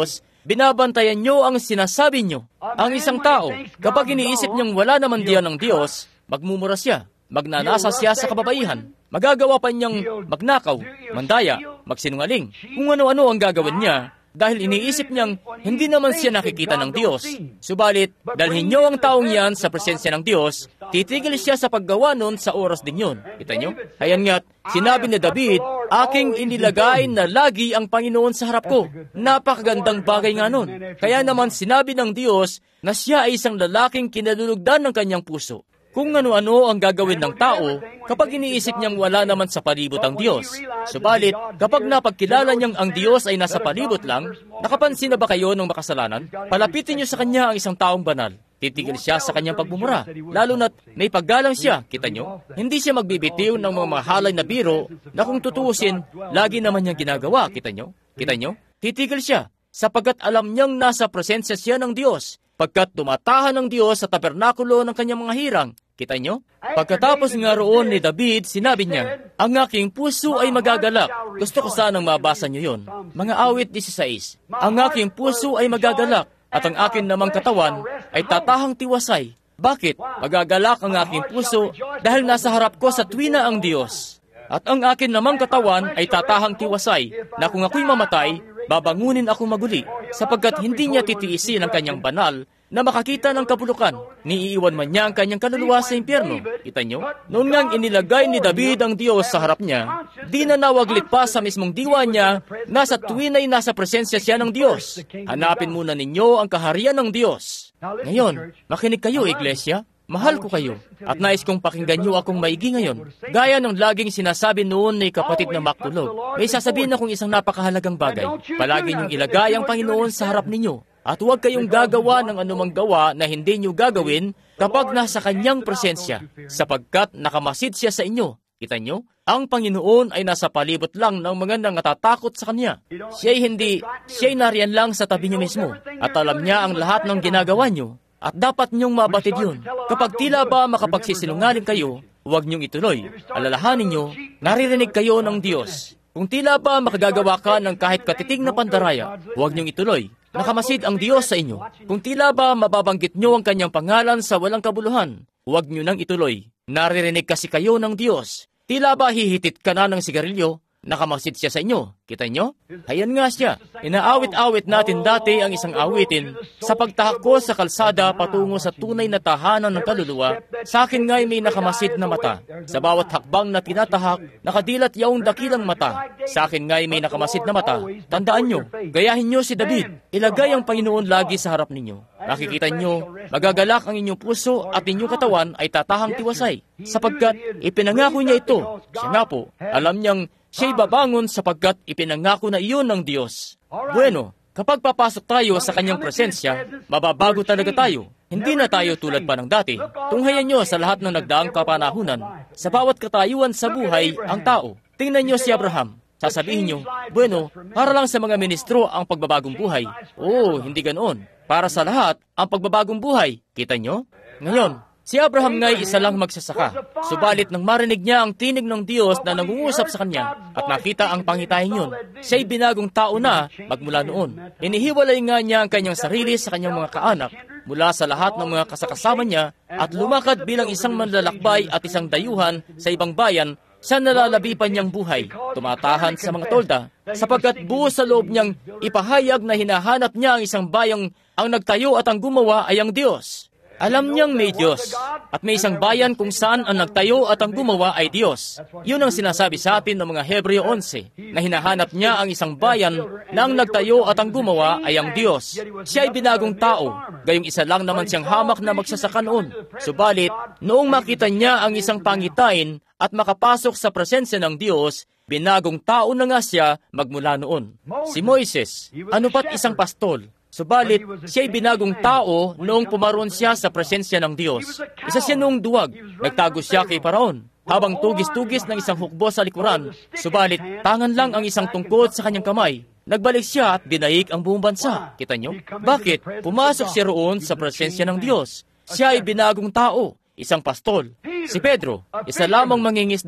binabantayan nyo ang sinasabi nyo. Ang isang tao, kapag iniisip niyang wala naman diyan ng Diyos, magmumura siya, magnanasa siya sa kababaihan, magagawa pa niyang magnakaw, mandaya, magsinungaling, kung ano-ano ang gagawin niya, dahil iniisip niyang hindi naman siya nakikita ng Diyos. Subalit, dalhin niyo ang taong yan sa presensya ng Diyos, titigil siya sa paggawa nun sa oras din yun. Kita niyo? Hayan nga't, sinabi ni David, aking inilagay na lagi ang Panginoon sa harap ko. Napakagandang bagay nga nun. Kaya naman sinabi ng Diyos na siya ay isang lalaking kinalulugdan ng kanyang puso. Kung ano-ano ang gagawin ng tao kapag iniisip niyang wala naman sa palibot ang Diyos. Subalit, kapag napagkilala niyang ang Diyos ay nasa palibot lang, nakapansin na ba kayo ng makasalanan? Palapitin niyo sa Kanya ang isang taong banal. Titigil siya sa kanyang pagmumura, lalo na't may paggalang siya, kita nyo? Hindi siya magbibitiw ng mga mahalay na biro na kung tutuusin, lagi naman niyang ginagawa, kita nyo? Kita nyo? Titigil siya, sapagkat alam niyang nasa presensya siya ng Diyos, pagkat tumatahan ng Diyos sa tabernakulo ng kanyang mga hirang. Kita nyo? Pagkatapos nga roon ni David, sinabi niya, ang aking puso ay magagalak. Gusto ko sanang mabasa nyo yun. Mga awit sixteen. Ang aking puso ay magagalak, at ang akin namang katawan ay tatahang tiwasay. Bakit? Magagalak ang aking puso dahil nasa harap ko sa tuwina ang Diyos. At ang akin namang katawan ay tatahang tiwasay, na kung ako'y mamatay, babangunin ako maguli, sapagkat hindi niya titiisin ang kanyang banal na makakita ng kabulukan. Niiiwan man niya ang kanyang kaluluwa sa impyerno. Kita nyo? Noon ngang inilagay ni David ang Diyos sa harap niya, di na nawaglit pa sa mismong diwa niya, nasa tuwina'y nasa presensya siya ng Diyos. Hanapin muna ninyo ang kaharian ng Diyos. Ngayon, makinig kayo, Iglesia. Mahal ko kayo, at nais kong pakinggan niyo akong maigi ngayon. Gaya ng laging sinasabi noon ni kapatid na Mactulog, may sasabihin akong isang napakahalagang bagay. Palagi niyong ilagay ang Panginoon sa harap ninyo. At huwag kayong gagawa ng anumang gawa na hindi niyo gagawin kapag nasa kanyang presensya, sapagkat nakamasid siya sa inyo. Kita nyo? Ang Panginoon ay nasa palibot lang ng mga nangatatakot sa Kanya. Siya'y hindi, siya'y nariyan lang sa tabi niyo mismo, at alam niya ang lahat ng ginagawa niyo. At dapat niyong mabatid yun. Kapag tila ba makapagsisinungaling kayo, huwag niyong ituloy. Alalahanin niyo, naririnig kayo ng Diyos. Kung tila ba makagagawa ka ng kahit katiting na pandaraya, huwag niyong ituloy. Nakamasid ang Diyos sa inyo. Kung tila ba mababanggit niyo ang kanyang pangalan sa walang kabuluhan, huwag niyo nang ituloy. Naririnig kasi kayo ng Diyos. Tila ba hihitit ka na ng sigarilyo? Nakamasid siya sa inyo. Kita nyo? Hayan nga siya. Inaawit-awit natin dati ang isang awitin sa pagtahak ko sa kalsada patungo sa tunay na tahanan ng kaluluwa. Sa akin nga'y may nakamasid na mata. Sa bawat hakbang na tinatahak, nakadilat yaong dakilang mata. Sa akin nga'y may nakamasid na mata. Tandaan nyo, gayahin nyo si David. Ilagay ang Panginoon lagi sa harap ninyo. Nakikita nyo, magagalak ang inyong puso at inyong katawan ay tatahang tiwasay. Sapagkat ipinangako niya ito. Siya nga po, alam niyang siya'y babangon sapagkat ipinangako na iyon ng Diyos. Bueno, kapag papasok tayo sa kanyang presensya, mababago talaga tayo. Hindi na tayo tulad pa ng dati. Tunghayan nyo sa lahat ng nagdaang kapanahunan. Sa bawat katayuan sa buhay, ang tao. Tingnan nyo si Abraham. Sasabihin nyo, bueno, para lang sa mga ministro ang pagbabagong buhay. Oo, hindi ganoon. Para sa lahat, ang pagbabagong buhay. Kita nyo? Ngayon, si Abraham nga'y isa lang magsasaka. Subalit nang marinig niya ang tinig ng Diyos na nangungusap sa kanya at nakita ang pangitahin yun, siya'y binagong tao na magmula noon. Inihiwalay nga niya ang kanyang sarili sa kanyang mga kaanak mula sa lahat ng mga kasakasama niya at lumakad bilang isang manlalakbay at isang dayuhan sa ibang bayan sa nalalabipan niyang buhay, tumatahan sa mga tolda, sapagkat buo sa loob niyang ipahayag na hinahanap niya ang isang bayang ang nagtayo at ang gumawa ay ang Diyos. Alam niyang may Diyos, at may isang bayan kung saan ang nagtayo at ang gumawa ay Diyos. Yun ang sinasabi sa atin ng mga Hebreo eleven, na hinahanap niya ang isang bayan na ang nagtayo at ang gumawa ay ang Diyos. Siya ay binagong tao, gayong isa lang naman siyang hamak na magsasaka noon. Subalit, noong makita niya ang isang pangitain at makapasok sa presensya ng Diyos, binagong tao na nga siya magmula noon. Si Moises, ano pat isang pastol, subalit, siya'y binagong tao noong pumaroon siya sa presensya ng Diyos. Isa siya noong duwag, nagtago siya kay Paraon, habang tugis-tugis ng isang hukbo sa likuran, subalit tangan lang ang isang tungkod sa kanyang kamay. Nagbalik siya at dinaig ang buong bansa. Kita nyo? Bakit? Pumasok siya roon sa presensya ng Diyos. Siya ay binagong tao, isang pastol. Si Pedro, isa lamang mangingisda,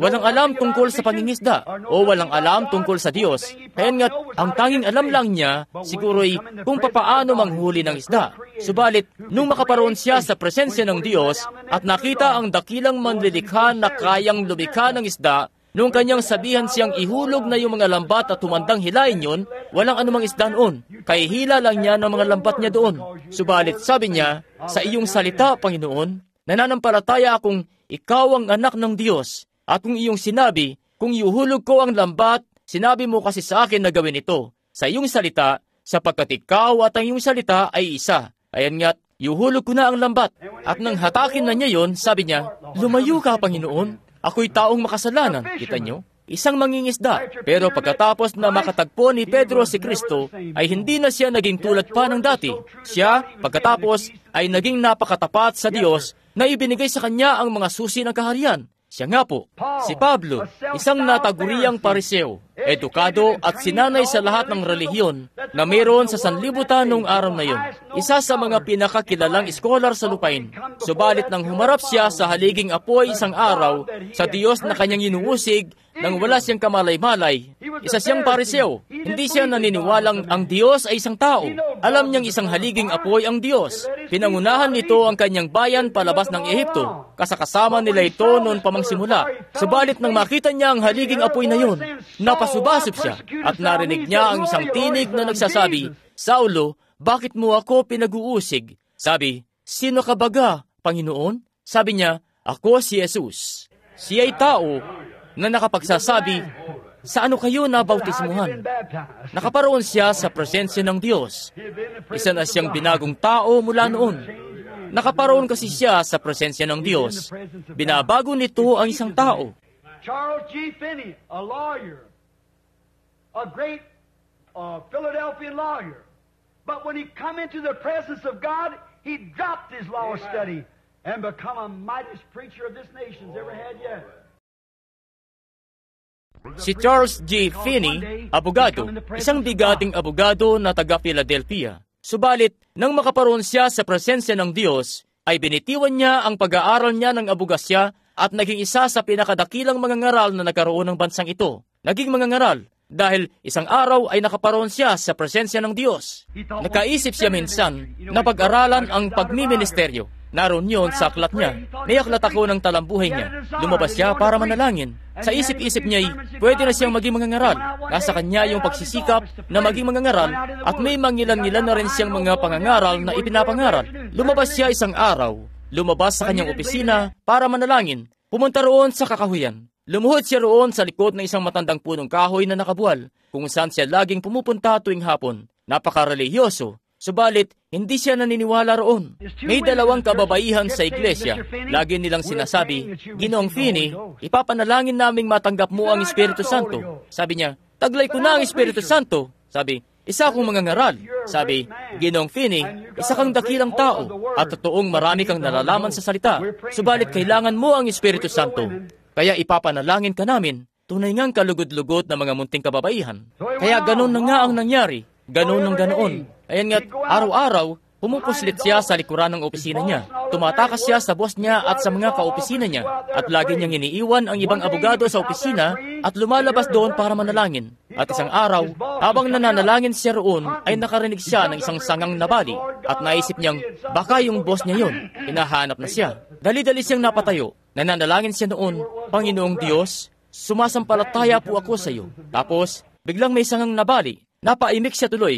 Walang alam tungkol sa pangingisda o walang alam tungkol sa Diyos. Kaya nga't ang tanging alam lang niya siguro'y kung papaano manghuli ng isda. Subalit, nung makaparoon siya sa presensya ng Diyos at nakita ang dakilang manlilikha na kayang lumikha ng isda, nung kanyang sabihan siyang ihulog na yung mga lambat at tumandang hilain yun, walang anumang isda noon. Kaya hila lang niya ng mga lambat niya doon. Subalit, sabi niya, sa iyong salita, Panginoon, nananampalataya akong ikaw ang anak ng Diyos. At kung iyong sinabi, kung iuhulog ko ang lambat, sinabi mo kasi sa akin na gawin ito. Sa iyong salita, sapagkat ikaw at ang iyong salita ay isa. Ayan nga't, iuhulog ko na ang lambat. At nang hatakin na niya yon, sabi niya, lumayo ka, Panginoon. Ako'y taong makasalanan. Kita niyo? Isang mangingisda. Pero pagkatapos na makatagpo ni Pedro si Kristo, ay hindi na siya naging tulad pa ng dati. Siya, pagkatapos, ay naging napakatapat sa Diyos na ibinigay sa kanya ang mga susi ng kaharian. Siya nga po, si Pablo, isang nataguriang pariseo, edukado at sinanay sa lahat ng relihiyon na mayroon sa sanlibutan noong araw na yun. Isa sa mga pinakakilalang iskolar sa lupain. Subalit nang humarap siya sa haliging apoy isang araw sa Diyos na kanyang inuusig nang wala siyang kamalay-malay, isa siyang pariseo. Hindi siya naniniwalang ang Diyos ay isang tao. Alam niyang isang haliging apoy ang Diyos. Pinangunahan nito ang kanyang bayan palabas ng Ehipto. Kasakasama nila ito noon pa mang simula. Subalit nang makita niya ang haliging apoy na yun, napasubasip siya at narinig niya ang isang tinig na nagsasabi, Saulo, bakit mo ako pinag-uusig? Sabi, sino ka baga, Panginoon? Sabi niya, ako si Jesus. Siya'y tao na nakapagsasabi, sa ano kayo nabautismuhan? Nakaparoon siya sa presensya ng Diyos. Isa na siyang binagong tao mula noon. Nakaparoon kasi siya sa presensya ng Diyos. Binabago nito ang isang tao. Charles G. Finney, a lawyer, a great uh, Philadelphia lawyer. But when he come into the presence of God, he dropped his law study and become a mightiest preacher of this nation's ever had yet. Si Charles G. Finney, abogado, isang bigating abogado na taga-Philadelphia. Subalit, nang makaparoon siya sa presensya ng Diyos, ay binitiwan niya ang pag-aaral niya ng abogasya at naging isa sa pinakadakilang mangangaral na nagkaroon ng bansang ito. Naging mangangaral dahil isang araw ay nakaparoon siya sa presensya ng Diyos. Nakaisip siya minsan na pag-aralan ang pagmiministeryo. Naroon yun sa aklat niya. May aklat ako ng talambuhay niya. Lumabas siya para manalangin. Sa isip-isip niya'y pwede na siyang maging mangangaral. Nasa kanya yung pagsisikap na maging mangangaral at may mangilan-ngilan na rin siyang mga pangangaral na ipinapangaral. Lumabas siya isang araw. Lumabas sa kanyang opisina para manalangin. Pumunta roon sa kakahuyan. Lumuhod siya roon sa likod ng isang matandang punong kahoy na nakabuwal, kung saan siya laging pumupunta tuwing hapon. Napaka-religyoso. Subalit, hindi siya naniniwala roon. May dalawang kababaihan sa iglesia. Lagi nilang sinasabi, Ginoong Finney, ipapanalangin naming matanggap mo ang Espiritu Santo. Sabi niya, taglay ko na ang Espiritu Santo. Sabi, isa akong mangangaral. Sabi, Ginoong Finney, isa kang dakilang tao at totoong marami kang nalalaman sa salita. Subalit, kailangan mo ang Espiritu Santo. Kaya ipapanalangin ka namin. Tunay ngang kalugod-lugod na mga munting kababaihan. Kaya ganun na nga ang nangyari. Ganun ng ganoon. Ayan nga't araw-araw, pumupuslit siya sa likuran ng opisina niya. Tumatakas siya sa boss niya at sa mga kaopisina niya. At lagi niyang iniiwan ang ibang abogado sa opisina at lumalabas doon para manalangin. At isang araw, habang nananalangin siya roon, ay nakarinig siya ng isang sangang nabali. At naisip niyang, baka yung boss niya yun. Hinahanap na siya. Dali-dali siyang napatayo. Nananalangin siya noon, Panginoong Diyos, sumasampalataya po ako sa iyo. Tapos, biglang may sangang nabali. Napaimik siya tuloy.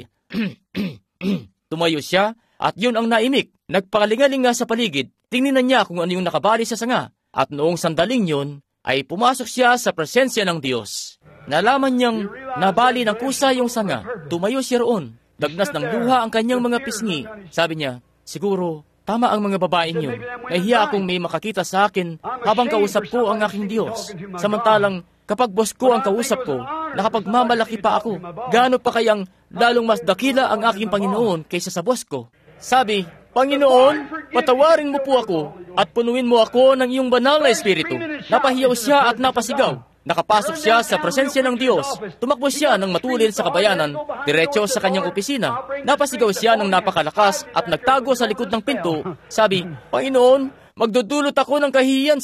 Tumayo siya at yun ang naimik. Nagpakalingalinga sa paligid. Tingnan niya kung ano yung nakabali sa sanga. At noong sandaling yun, ay pumasok siya sa presensya ng Diyos. Nalaman niyang nabali ng kusa yung sanga. Tumayo siya roon. Dagnas ng luha ang kanyang mga pisngi. Sabi niya, siguro, tama ang mga babaeng yun. Nahiya akong may makakita sa akin habang kausap ko ang aking Diyos. Samantalang, kapag boss ko ang kausap ko, nakapagmamalaki pa ako. Gaano pa kayang lalong mas dakila ang aking Panginoon kaysa sa boss ko? Sabi, Panginoon, patawarin mo po ako at punuin mo ako ng iyong banal na espiritu. Napahiyaw siya at napasigaw. Nakapasok siya sa presensya ng Diyos. Tumakbo siya ng matulin sa kabayanan, diretso sa kanyang opisina. Napasigaw siya ng napakalakas at nagtago sa likod ng pinto. Sabi, Panginoon, magdudulot ako ng kahihiyan sa iyo.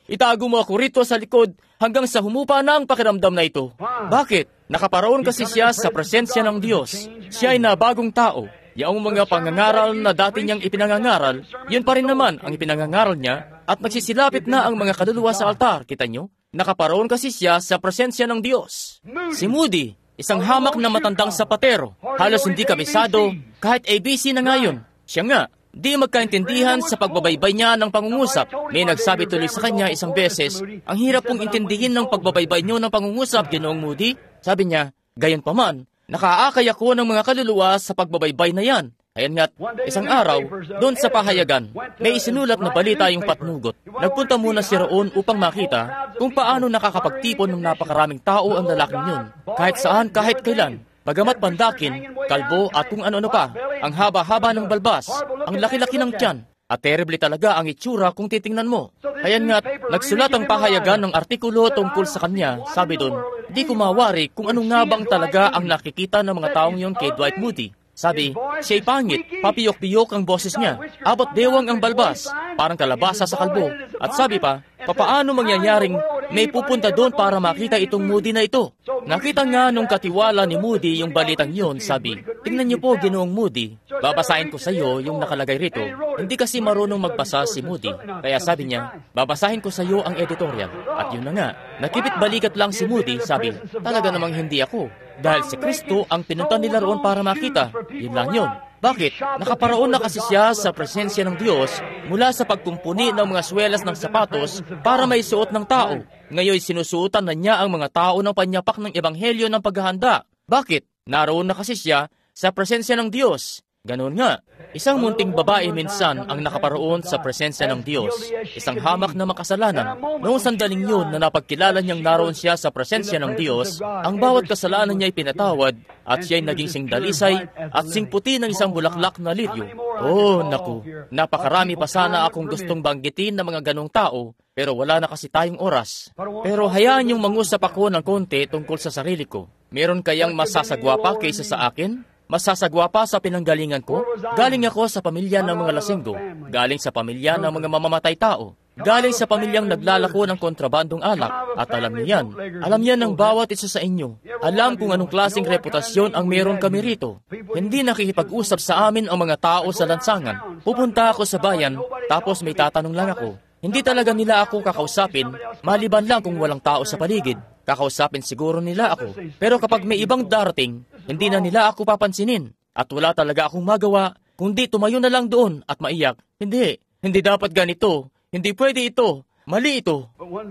Itago mo ako rito sa likod hanggang sa humupa na ang pakiramdam na ito. Bakit? Nakaparoon kasi siya sa presensya ng Diyos. Siya ay nabagong tao. Yaong mga pangangaral na dati niyang ipinangangaral, yun pa rin naman ang ipinangangaral niya at nagsisilapit na ang mga kaluluwa sa altar. Kita nyo? Nakaparoon kasi siya sa presensya ng Diyos. Si Moody, isang hamak na matandang sapatero. Halos hindi kabisado, kahit A B C na ngayon. Siya nga, di magkaintindihan sa pagbabaybay niya ng pangungusap. May nagsabi tuloy sa kanya isang beses, ang hirap pong intindihin ng pagbabaybay niyo ng pangungusap, Ginoong Moody. Sabi niya, gayon pa man, nakaakay ako ng mga kaluluwa sa pagbabaybay na yan. Ayan nga't, isang araw, doon sa pahayagan, may isinulat na balita yung patnugot. Nagpunta muna si roon upang makita kung paano nakakapagtipon ng napakaraming tao ang lalaking yun. Kahit saan, kahit kailan. Bagamat pandakin, kalbo at kung ano-ano pa, ang haba-haba ng balbas, ang laki-laki ng tiyan, at terrible talaga ang itsura kung titingnan mo. Kaya nga't, nagsulat ang pahayagan ng artikulo tungkol sa kanya. Sabi doon, di ko mawari kung ano nga bang talaga ang nakikita ng mga taong yon kay Dwight Moody. Sabi, siya'y pangit, papiyok-piyok ang boses niya, abot bewang ang balbas, parang kalabasa sa kalbo. At sabi pa, papaano mangyayaring may pupunta doon para makita itong Moody na ito? Nakita nga nung katiwala ni Moody yung balitang yon, sabi, tingnan niyo po, Ginoong Moody, babasahin ko sa iyo yung nakalagay rito. Hindi kasi marunong magbasa si Moody, kaya sabi niya, babasahin ko sa iyo ang editorial. At yun na nga, nakipit balikat lang si Moody, sabi, talaga namang hindi ako. Dahil si Kristo ang pinunta nila roon para makita. Yun lang yun. Bakit? Nakaparoon na kasi siya sa presensya ng Diyos mula sa pagkumpuni ng mga swelas ng sapatos para may suot ng tao. Ngayon sinusuotan na niya ang mga tao ng panyapak ng ebanghelyo ng paghahanda. Bakit? Naroon na kasi siya sa presensya ng Diyos. Ganon nga. Isang munting babae minsan ang nakaparoon sa presensya ng Diyos. Isang hamak na makasalanan. Noong sandaling yun na napagkilala niyang naroon siya sa presensya ng Diyos, ang bawat kasalanan niya ay pinatawad at siya ay naging singdalisay at singputi ng isang bulaklak na liryo. Oh, naku. Napakarami pa sana akong gustong banggitin ng mga ganong tao, pero wala na kasi tayong oras. Pero hayaan yung mangusap ako ng konti tungkol sa sarili ko. Meron kayang masasagwa pa kaysa sa akin? Masasagwa pa sa pinanggalingan ko? Galing ako sa pamilya ng mga lasinggo. Galing sa pamilya ng mga mamamatay tao. Galing sa pamilyang naglalako ng kontrabandong alak. At alam niyo yan. Alam yan ng bawat isa sa inyo. Alam kung anong klaseng reputasyon ang meron kami rito. Hindi nakikipag-usap sa amin ang mga tao sa lansangan. Pupunta ako sa bayan, tapos may tatanong lang ako. Hindi talaga nila ako kakausapin, maliban lang kung walang tao sa paligid. Kakausapin siguro nila ako. Pero kapag may ibang darating, hindi na nila ako papansinin. At wala talaga akong magawa, kundi tumayo na lang doon at maiyak. Hindi, hindi dapat ganito. Hindi pwede ito. Mali ito.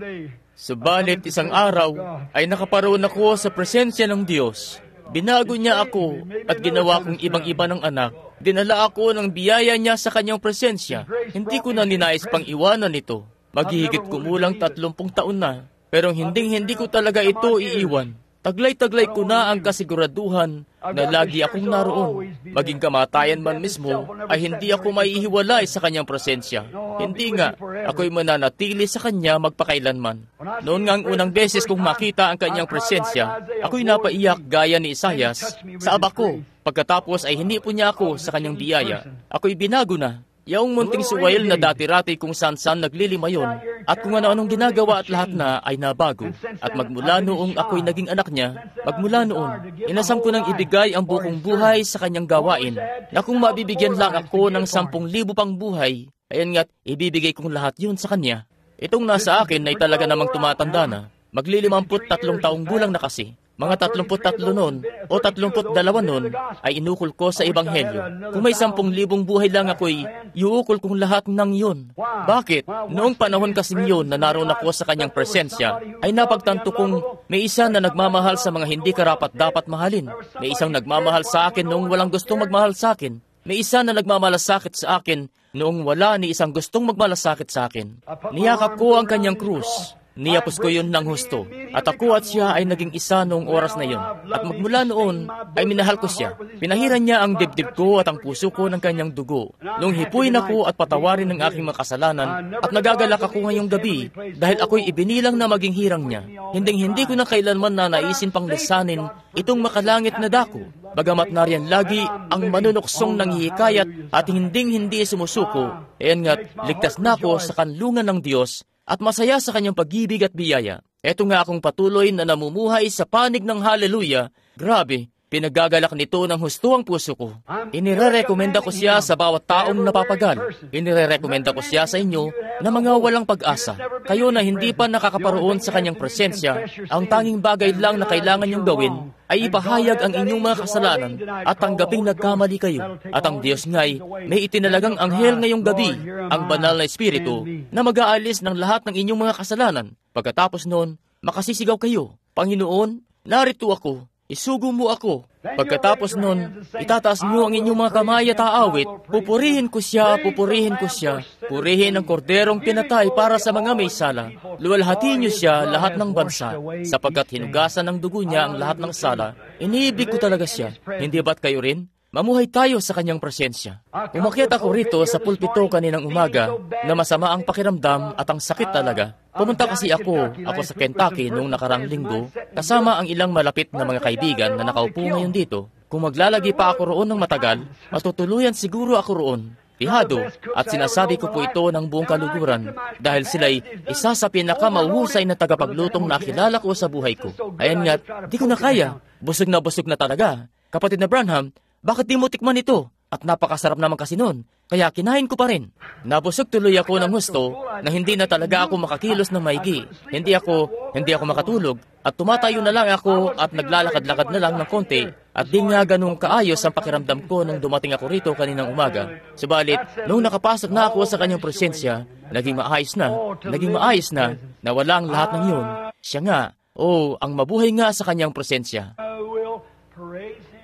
Subalit isang araw ay nakaparoon ako sa presensya ng Diyos. Binago niya ako at ginawa kong ibang-iba ng anak. Dinala ako ng biyaya niya sa kanyang presensya. Hindi ko na ninais pang iwanan ito. Maghihigit kumulang tatlumpung taon na. Pero hinding-hindi ko talaga ito iiwan. Taglay-taglay ko na ang kasiguraduhan na lagi akong naroon. Maging kamatayan man mismo, ay hindi ako maihiwalay sa kanyang presensya. Hindi nga, ako'y mananatili sa kanya magpakailanman. Noon nga ang unang beses kong makita ang kanyang presensya, ako'y napaiyak gaya ni Isaias sa aba ko. Pagkatapos ay hindi po niya ako sa kanyang biyaya. Ako'y binago na. Yaong munting suwail na dati-rati kung saan-saan naglilimayon at kung ano-anong ginagawa at lahat na ay nabago. At magmula noong ako'y naging anak niya, magmula noon, inasam ko nang ibigay ang bukong buhay sa kanyang gawain na kung mabibigyan lang ako ng sampung libo pang buhay, ayan nga't ibibigay kong lahat yun sa kanya. Itong nasa akin ay talaga namang tumatanda na. Maglilimamput tatlong taong gulang na kasi. Mga tatlumput tatlo nun o tatlumput dalawa nun ay inukol ko sa ebanghelyo. Kung may sampung libong buhay lang ako'y iukol kong lahat ng yun. Bakit? Noong panahon kasing yun na naroon ako sa kanyang presensya, ay napagtanto kong may isa na nagmamahal sa mga hindi karapat-dapat mahalin. May isang nagmamahal sa akin noong walang gustong magmahal sa akin. May isa na nagmamalasakit sa akin noong wala ni isang gustong magmalasakit sa akin. Niyakap ko ang kanyang krus. Niyapos ko yun ng husto. At ako at siya ay naging isa noong oras na yun. At magmula noon ay minahal ko siya. Pinahiran niya ang dibdib ko at ang puso ko ng kanyang dugo. Nung hipuin ako at patawarin ng aking makasalanan at nagagalak ako ngayong gabi dahil ako'y ibinilang na maging hirang niya. Hinding-hindi ko na kailanman na naisin pang lisanin itong makalangit na dako. Bagamat nariyan lagi ang manunuksong nanghihikayat at hinding-hindi sumusuko, ayan nga't ligtas na ako sa kanlungan ng Diyos at masaya sa kanyang pag-ibig at biyaya. Eto nga akong patuloy na namumuhay sa panig ng haleluya. Grabe, pinagagalak nito ng husto ang puso ko. Inirerekomenda ko siya sa bawat taong napapagal. Inirerekomenda ko siya sa inyo na mga walang pag-asa. Kayo na hindi pa nakakaparoon sa kanyang presensya, ang tanging bagay lang na kailangan niyong gawin ay ipahayag ang inyong mga kasalanan at tanggaping nagkamali kayo. At ang Diyos nga'y may itinalagang anghel ngayong gabi, ang banal na Espiritu, na mag-aalis ng lahat ng inyong mga kasalanan. Pagkatapos noon, makasisigaw kayo, Panginoon, narito ako. Isugo mo ako. Pagkatapos nun, itataas mo ang inyong mga kamay at aawit. Pupurihin ko siya, pupurihin ko siya. Purihin ang korderong pinatay para sa mga may sala. Luwalhati niyo siya lahat ng bansa, sapagkat hinugasan ng dugo niya ang lahat ng sala. Iniibig ko talaga siya. Hindi ba't kayo rin? Mamuhay tayo sa kanyang presensya. Umakyat ako rito sa pulpito kaninang umaga na masama ang pakiramdam at ang sakit talaga. Pumunta kasi ako, ako sa Kentucky noong nakarang linggo, kasama ang ilang malapit na mga kaibigan na nakaupo ngayon dito. Kung maglalagi pa ako roon ng matagal, matutuluyan siguro ako roon. Tihado, at sinasabi ko po ito ng buong kaluguran dahil sila'y isa sa pinakamauhusay na tagapaglutong nakilala ko sa buhay ko. Ayan nga't, di ko na kaya. Busog na busog na talaga. Kapatid na Branham, bakit di mo tikman ito? At napakasarap naman kasi noon, kaya kinain ko pa rin. Nabusog tuloy ako ng gusto na hindi na talaga ako makakilos ng maigi. Hindi ako, hindi ako makatulog, at tumatayo na lang ako at naglalakad-lakad na lang ng konti, at di nga ganung kaayos ang pakiramdam ko nung dumating ako rito kaninang umaga. Subalit, nung nakapasok na ako sa kanyang presensya, naging maayos na, naging maayos na, na walang lahat ng yun. Siya nga, oh, ang mabuhay nga sa kanyang presensya. I will praise Him.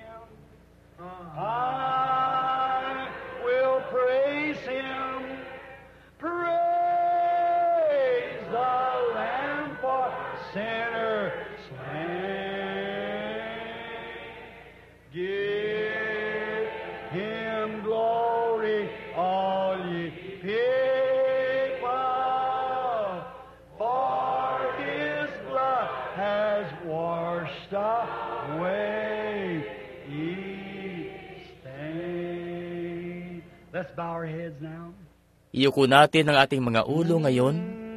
I will praise Him. Praise the Lamb for sinners slain. Give Him glory, all ye people, for His blood has washed away each stain. Let's bow our heads now. Iyuko natin ang ating mga ulo ngayon.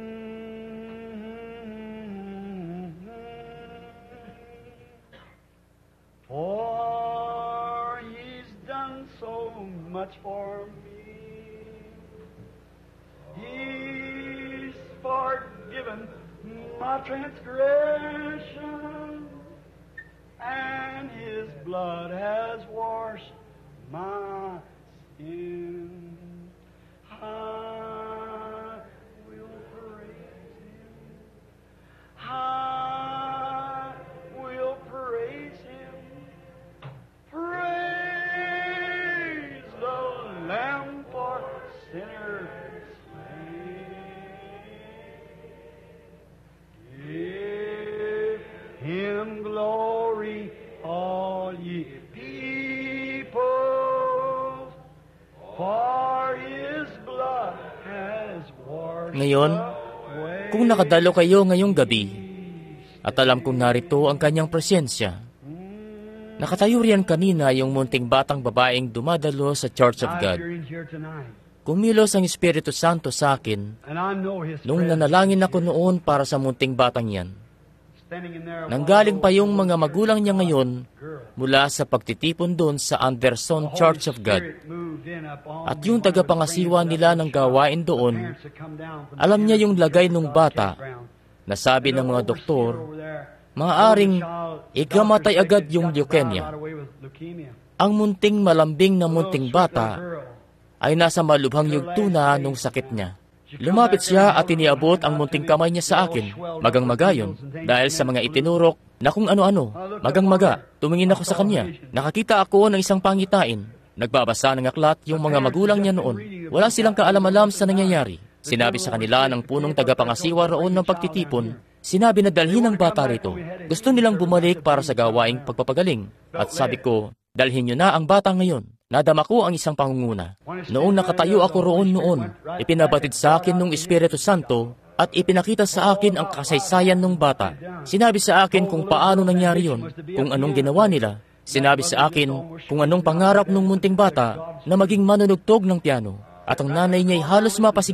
For He's done so much for me. He's forgiven my transgression, and His blood has washed my sin. I will praise Him. I will praise Him. Praise the Lamb for sinners slain. Give Him glory, all ye people, for His blood has washed Ngayon, away. kung nakadalo kayo ngayong gabi, at alam kong narito ang kanyang presensya, nakatayo riyan kanina yung munting batang babaeng dumadalo sa Church of God. You're in here tonight. Kumilos ang Espiritu Santo sa akin And I know His nung presence. nanalangin ako noon para sa munting batang yan. Standing in there, Nanggaling pa yung mga magulang niya ngayon girl. mula sa pagtitipon doon sa Anderson Church of God. Spirit moved in upon At yung tagapangasiwa nila ng gawain doon, alam niya yung lagay ng bata na sabi ng mga doktor, maaaring ikamatay agad yung leukemia. Ang munting malambing na munting bata ay nasa malubhang yugto na nung sakit niya. Lumapit siya at iniabot ang munting kamay niya sa akin, magang magayon, dahil sa mga itinurok na kung ano-ano, magang maga. Tumingin ako sa kanya. Nakakita ako ng isang pangitain. Nagbabasa ng aklat yung mga magulang niya noon. Wala silang kaalam-alam sa nangyayari. Sinabi sa kanila ng punong tagapangasiwa roon ng pagtitipon, sinabi na dalhin ang bata rito. Gusto nilang bumalik para sa gawaing pagpapagaling. At sabi ko, dalhin niyo na ang bata ngayon. Nadama ko ang isang pangunguna. Noong nakatayo ako roon noon, ipinabatid sa akin ng Espiritu Santo at ipinakita sa akin ang kasaysayan ng bata. Sinabi sa akin kung paano nangyari yun, kung anong ginawa nila. Sinabi sa akin kung anong pangarap ng munting bata na maging manunugtog ng piano. At ang nanay niya'y halos mapasigaw.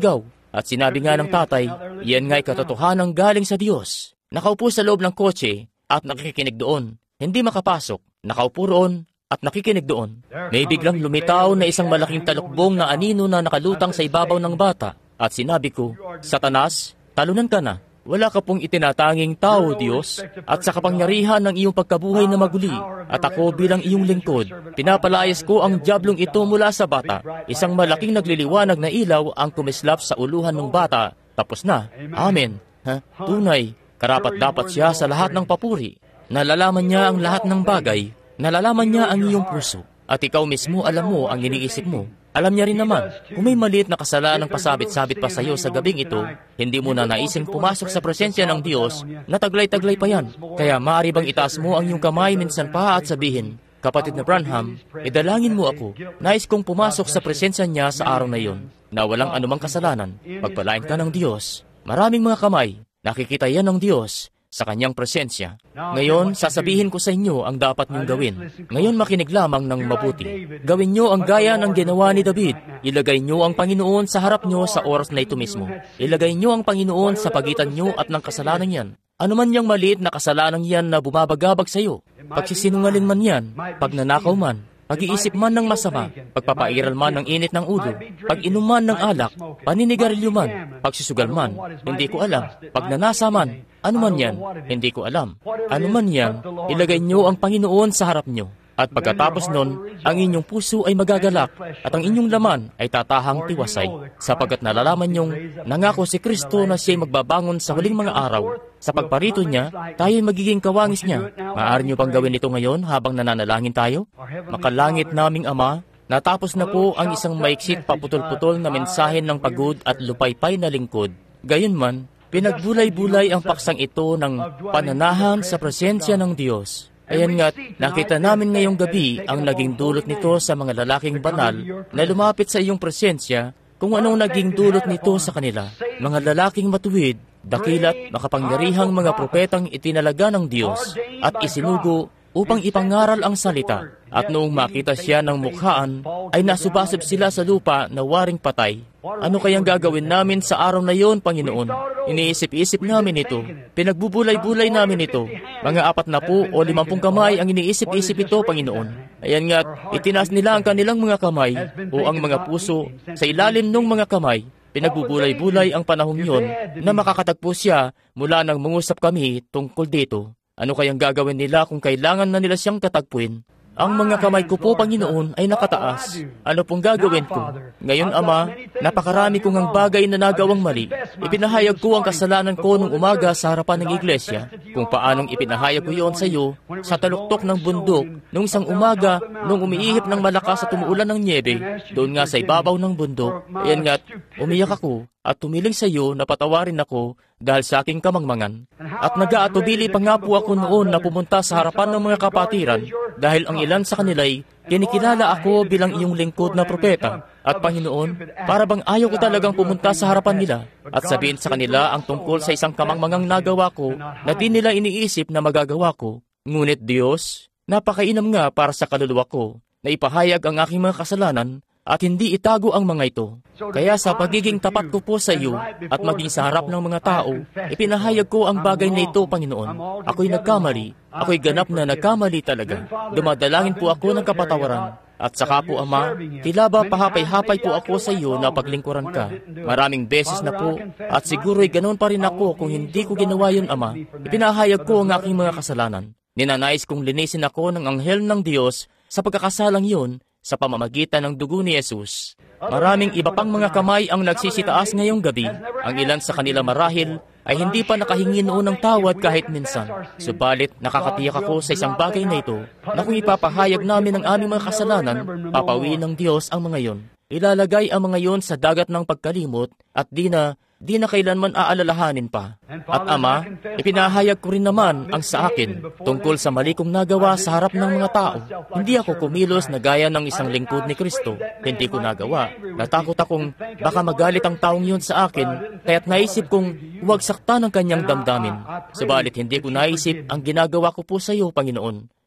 At sinabi nga ng tatay, yan nga'y katotohanang galing sa Diyos. Nakaupo sa loob ng kotse at nakikinig doon. Hindi makapasok. Nakaupo roon at nakikinig doon. May biglang lumitaw na isang malaking talukbong na anino na nakalutang sa ibabaw ng bata. At sinabi ko, Satanas, talunan ka na. Wala ka pong itinatanging tao, Diyos, at sa kapangyarihan ng iyong pagkabuhay na maguli. At ako bilang iyong lingkod, pinapalayas ko ang diablong ito mula sa bata. Isang malaking nagliliwanag na ilaw ang kumislap sa uluhan ng bata. Tapos na. Amen. Ha? Tunay, karapat-dapat siya sa lahat ng papuri. Nalalaman niya ang lahat ng bagay. Nalalaman niya ang iyong puso. At ikaw mismo alam mo ang iniisip mo. Alam niya rin naman, kung may maliit na kasalanang pasabit-sabit pa sa iyo sa gabing ito, hindi mo na naising pumasok sa presensya ng Diyos na taglay-taglay pa yan. Kaya maaari bang itaas mo ang iyong kamay minsan pa at sabihin, Kapatid na Branham, idalangin mo ako. Nais kong pumasok sa presensya niya sa araw na iyon, na walang anumang kasalanan. Pagpalain ka ng Diyos. Maraming mga kamay, nakikita yan ng Diyos sa kanyang presensya. Ngayon, sasabihin ko sa inyo ang dapat niyong gawin. Ngayon, makinig lamang ng mabuti. Gawin niyo ang gaya ng ginawa ni David. Ilagay niyo ang Panginoon sa harap niyo sa oras na ito mismo. Ilagay niyo ang Panginoon sa pagitan niyo at ng kasalanan yan. Ano man niyang maliit na kasalanan yan na bumabagabag sa iyo. Pagsisinungaling man yan, pagnanakaw man, pag-iisip man ng masama, pagpapairal man ng init ng ulo, pag-inuman ng alak, paninigarilyo man, pagsusugal man, hindi ko alam, pagnanasa man, ano man yan, hindi ko alam. Ano man yan, ilagay niyo ang Panginoon sa harap niyo. At pagkatapos nun, ang inyong puso ay magagalak at ang inyong laman ay tatahang tiwasay, sapagkat nalalaman niyong nangako si Kristo na siya'y magbabangon sa huling mga araw. Sa pagparito niya, tayo'y magiging kawangis niya. Maaari niyo pang gawin ito ngayon habang nananalangin tayo? Makalangit naming Ama, natapos na po ang isang maiksik paputol-putol na mensahe ng pagod at lupaypay na lingkod. Gayunman, pinagbulay-bulay ang paksang ito ng pananahan sa presensya ng Diyos. Ayan nga't, nakita namin ngayong gabi ang naging dulot nito sa mga lalaking banal na lumapit sa iyong presensya, kung anong naging dulot nito sa kanila. Mga lalaking matuwid, dakilat, makapangyarihang mga propetang itinalaga ng Diyos at isinugo upang ipangaral ang salita. At noong makita siya ng mukhaan, ay nasubasib sila sa lupa na waring patay. Ano kayang gagawin namin sa araw na yon, Panginoon? Iniisip-isip namin ito. Pinagbubulay-bulay namin ito. Mga apat na po o limampung kamay ang iniisip-isip ito, Panginoon. Ayan nga't, itinaas nila ang kanilang mga kamay o ang mga puso sa ilalim ng mga kamay. Pinagbubulay-bulay ang panahong yon na makakatagpo siya mula nang mangusap kami tungkol dito. Ano kayang gagawin nila kung kailangan na nila siyang tatagpuin? Ang mga kamay ko po, Panginoon, ay nakataas. Ano pong gagawin ko? Ngayon, Ama, napakarami kong ang bagay na nagawang mali. Ipinahayag ko ang kasalanan ko nung umaga sa harapan ng iglesia, kung paanong ipinahayag ko yon sa iyo sa taluktok ng bundok nung isang umaga nung umiihip ng malakas at umuulan ng nyebe, doon nga sa ibabaw ng bundok. Ayan nga't, umiyak ako at tumiling sa iyo na patawarin ako dahil sa aking kamangmangan. At nag-aatubili pa nga po ako noon na pumunta sa harapan ng mga kapatiran dahil ang ilan sa kanila'y kinikilala ako bilang iyong lingkod na propeta. At Panginoon, para bang ayaw ko talagang pumunta sa harapan nila at sabihin sa kanila ang tungkol sa isang kamangmangang nagawa ko na di nila iniisip na magagawa ko. Ngunit Diyos, napakainam nga para sa kaluluwa ko na ipahayag ang aking mga kasalanan at hindi itago ang mga ito. Kaya sa pagiging tapat ko po sa iyo at maging sa harap ng mga tao, ipinahayag ko ang bagay na ito, Panginoon. Ako'y nagkamali. Ako'y ganap na nagkamali talaga. Dumadalangin po ako ng kapatawaran. At saka po, Ama, tila ba pahapay-hapay po ako sa iyo na paglingkuran ka. Maraming beses na po, at siguro'y ganoon pa rin ako kung hindi ko ginawa yun, Ama. Ipinahayag ko ang aking mga kasalanan. Ninanais kong linisin ako ng anghel ng Diyos sa pagkakasalang yun sa pamamagitan ng dugo ni Jesus. Maraming iba pang mga kamay ang nagsisitaas ngayong gabi. Ang ilan sa kanila marahil ay hindi pa nakahingi noon ng tawad kahit minsan. Subalit, nakakatiyak ako sa isang bagay na ito na kung ipapahayag namin ang aming mga kasalanan, papawiin ng Diyos ang mga yon. Ilalagay ang mga yon sa dagat ng pagkalimot at di na di na kailanman aalalahanin pa. At Ama, ipinahayag ko rin naman ang sa akin tungkol sa mali kong nagawa sa harap ng mga tao. Hindi ako kumilos na gaya ng isang lingkod ni Kristo. Hindi ko nagawa. Natakot akong baka magalit ang taong yun sa akin, kaya't naisip kong huwag sakta ng kanyang damdamin. Subalit hindi ko naisip ang ginagawa ko po sa iyo, Panginoon.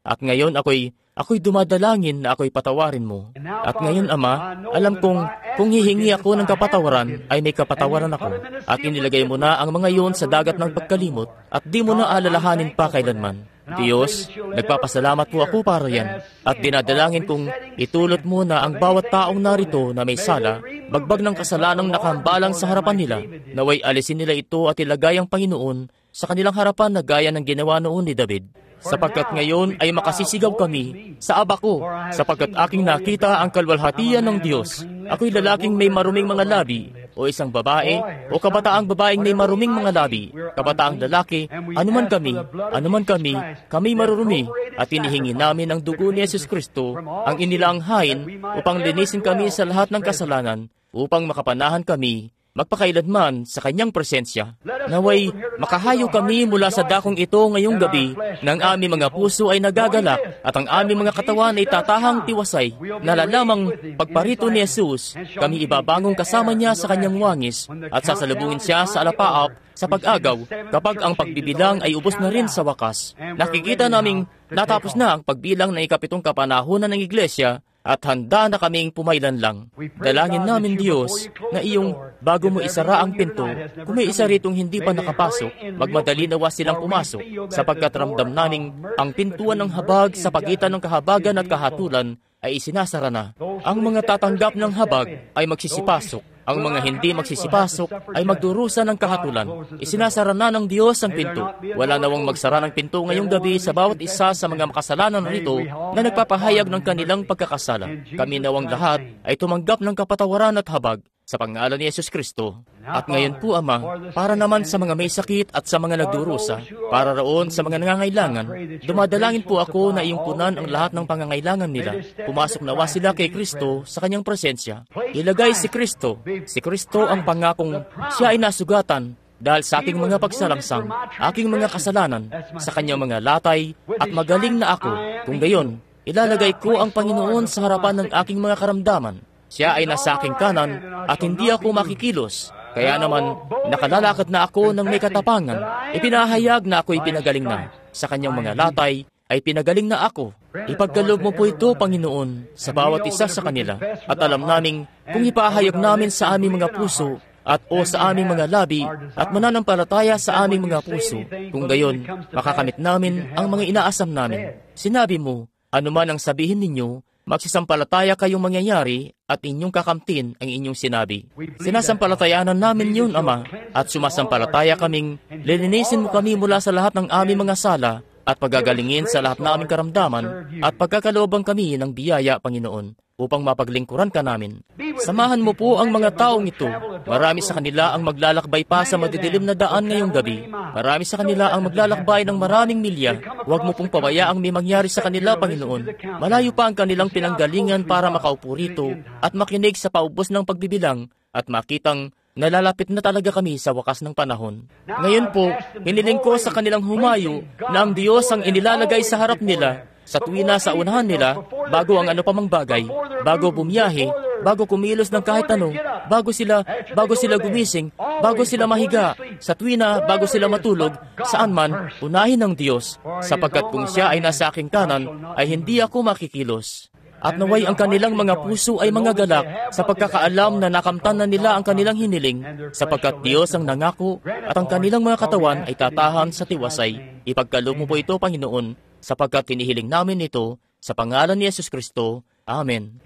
At ngayon ako'y, ako'y dumadalangin na ako'y patawarin mo. At ngayon, Ama, alam kong kung hihingi ako ng kapatawaran, ay may kapatawaran ako. At inilagay mo na ang mga iyon sa dagat ng pagkalimot at di mo na alalahanin pa kailanman. Diyos, nagpapasalamat po ako para yan. At dinadalangin kong itulot mo na ang bawat taong narito na may sala, bagbag ng kasalanang nakahambalang sa harapan nila, naway alisin nila ito at ilagay ang Panginoon sa kanilang harapan na gaya ng ginawa noon ni David. Sapagkat ngayon ay makasisigaw kami sa aba ko, sapagkat aking nakita ang kalwalhatian ng Diyos. Ako'y lalaking may maruming mga labi, o isang babae, o kabataang babaeng may maruming mga labi, kabataang lalaki, anuman kami, anuman kami, kami marurumi, at inihingi namin ang dugo ni Yesus Kristo, ang inilaanghain, upang linisin kami sa lahat ng kasalanan, upang makapanahan kami, magpakailanman sa kanyang presensya. Naway, makahayo kami mula sa dakong ito ngayong gabi, na ang aming mga puso ay nagagalak, at ang aming mga katawan ay tatahang tiwasay, na lalamang pagparito ni Jesus, kami ibabangong kasama niya sa kanyang wangis, at sasalubungin siya sa alapaap sa pag-agaw, kapag ang pagbibilang ay ubos na rin sa wakas. Nakikita naming natapos na ang pagbilang ng ikapitong kapanahunan ng Iglesia, at handa na kaming pumailan lang. Dalangin namin, Diyos, na iyong bago mo isara ang pinto, kung may isa ritong hindi pa nakapasok, magmadali nawa silang pumasok, sapagkat ramdam naming ang pintuan ng habag sa pagitan ng kahabagan at kahatulan ay isinasara na. Ang mga tatanggap ng habag ay magsisipasok. Ang mga hindi magsisipasok ay magdurusa ng kahatulan. Isinasara na ng Diyos ang pinto. Wala nawang magsara ng pinto ngayong gabi sa bawat isa sa mga makasalanan rito na nagpapahayag ng kanilang pagkakasala. Kami nawang lahat ay tumanggap ng kapatawaran at habag sa pangalan ni Yesus Kristo. At ngayon po, Ama, para naman sa mga may sakit at sa mga nagdurusa, para roon sa mga nangangailangan, dumadalangin po ako na iyong punan ang lahat ng pangangailangan nila. Pumasok nawa sila kay Kristo sa kanyang presensya. Ilagay si Kristo. Si Kristo ang pangakong siya ay nasugatan dahil sa aking mga pagsalangsang, aking mga kasalanan, sa kanyang mga latay, at magaling na ako. Kung gayon, ilalagay ko ang Panginoon sa harapan ng aking mga karamdaman. Siya ay nasa aking kanan at hindi ako makikilos. Kaya naman, nakalalakad na ako ng may katapangan. Ipinahayag na ako'y pinagaling na. Sa kanyang mga latay ay pinagaling na ako. Ipagkaloob mo po ito, Panginoon, sa bawat isa sa kanila. At alam naming kung ipahayag namin sa aming mga puso at o sa aming mga labi at mananampalataya sa aming mga puso, kung gayon, makakamit namin ang mga inaasam namin. Sinabi mo, anuman ang sabihin ninyo, magsisampalataya kayong mangyayari at inyong kakamtin ang inyong sinabi. Sinasampalatayanan namin yun, Ama, at sumasampalataya kaming lilinisin mo kami mula sa lahat ng aming mga sala at pagagalingin sa lahat ng aming karamdaman at pagkakaloobang kami ng biyaya, Panginoon, upang mapaglingkuran ka namin. Samahan mo po ang mga taong ito. Marami sa kanila ang maglalakbay pa sa madidilim na daan ngayong gabi. Marami sa kanila ang maglalakbay ng maraming milya. Huwag mo pong pabayaang may mangyari sa kanila, Panginoon. Malayo pa ang kanilang pinanggalingan para makaupo rito at makinig sa paubos ng pagbibilang at makitang nalalapit na talaga kami sa wakas ng panahon. Ngayon po, hiniling ko sa kanilang humayo na ang Diyos ang inilalagay sa harap nila sa tuwina sa unahan nila, bago ang ano pa mang bagay, bago bumiyahe, bago kumilos ng kahit ano, bago sila, bago sila gumising, bago sila mahiga, sa tuwina, bago sila matulog, saan man, unahin ng Diyos, sapagkat kung siya ay nasa aking kanan, ay hindi ako makikilos. At naway ang kanilang mga puso ay mga galak sa pagkakaalam na nakamtan na nila ang kanilang hiniling, sapagkat Diyos ang nangako at ang kanilang mga katawan ay tatahan sa tiwasay. Ipagkaloob mo po ito, Panginoon, sapagkat tinihiling namin ito sa pangalan ni Yesus Kristo. Amen.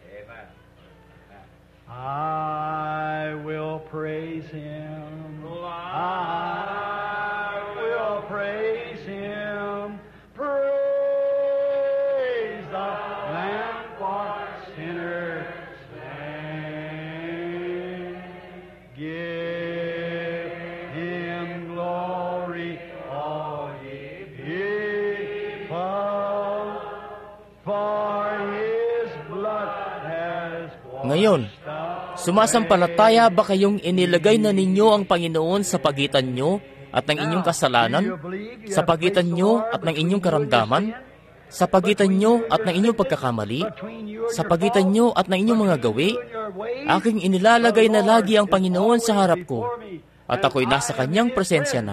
I will praise Him. I will praise Him. Praise the Lamb for sinners slain. Give Him glory, all ye people, for His blood has washed. Ngayon, sumasampalataya ba kayong inilagay na ninyo ang Panginoon sa pagitan nyo at ng inyong kasalanan? Sa pagitan nyo at ng inyong karamdaman? Sa pagitan nyo at ng inyong pagkakamali? Sa pagitan nyo at ng inyong mga gawi? Aking inilalagay na lagi ang Panginoon sa harap ko, at ako'y nasa kanyang presensya na.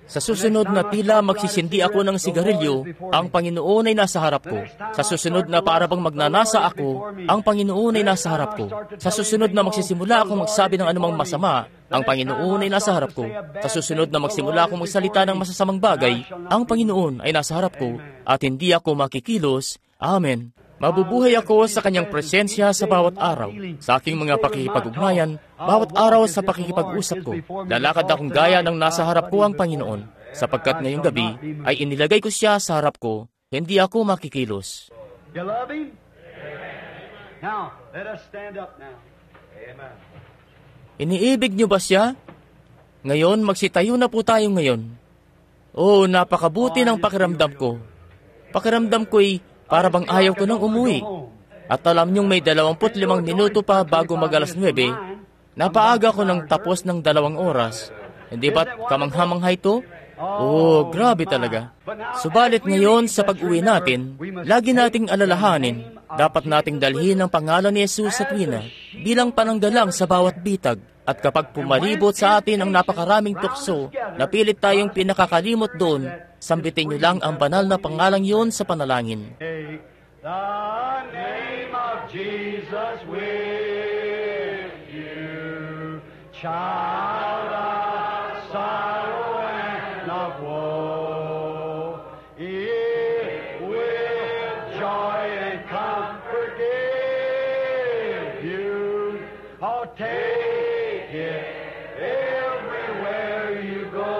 Sa susunod na tila magsisindi ako ng sigarilyo, ang Panginoon ay nasa harap ko. Sa susunod na para bang magnanasa ako, ang Panginoon ay nasa harap ko. Sa susunod na magsisimula akong magsabi ng anumang masama, ang Panginoon ay nasa harap ko. Sa susunod na magsimula akong magsalita ng masasamang bagay, ang Panginoon ay nasa harap ko at hindi ako makikilos. Amen. Mabubuhay ako sa Kanyang presensya sa bawat araw. Sa aking mga pakikipag-ugnayan, bawat araw sa pakikipag-usap ko, lalakad akong gaya ng nasa harap ko ang Panginoon, sapagkat ngayong gabi ay inilagay ko siya sa harap ko, hindi ako makikilos. You love Him? Now, let us stand up now. Amen. Iniibig niyo ba siya? Ngayon, magsitayo na po tayo ngayon. Oh, napakabuti ng pakiramdam ko. Pakiramdam ko'y para bang ayaw ko nang umuwi. At alam niyong may dalawamput limang minuto pa bago mag alas nuwebe, napaaga ko nang tapos ng dalawang oras. Hindi ba't kamangha-mangha ito? Oh, grabe talaga. Subalit ngayon sa pag-uwi natin, lagi nating alalahanin, dapat nating dalhin ang pangalan ni Jesus sa tuwina bilang pananggalang sa bawat bitag. At kapag pumalibot sa atin ang napakaraming tukso, napilit tayong pinakakalimot doon, sambitin niyo lang ang banal na pangalang yon sa panalangin. The name of Jesus with you, child of sorrow and of woe, it will joy and comfort give you. Oh, take it everywhere you go.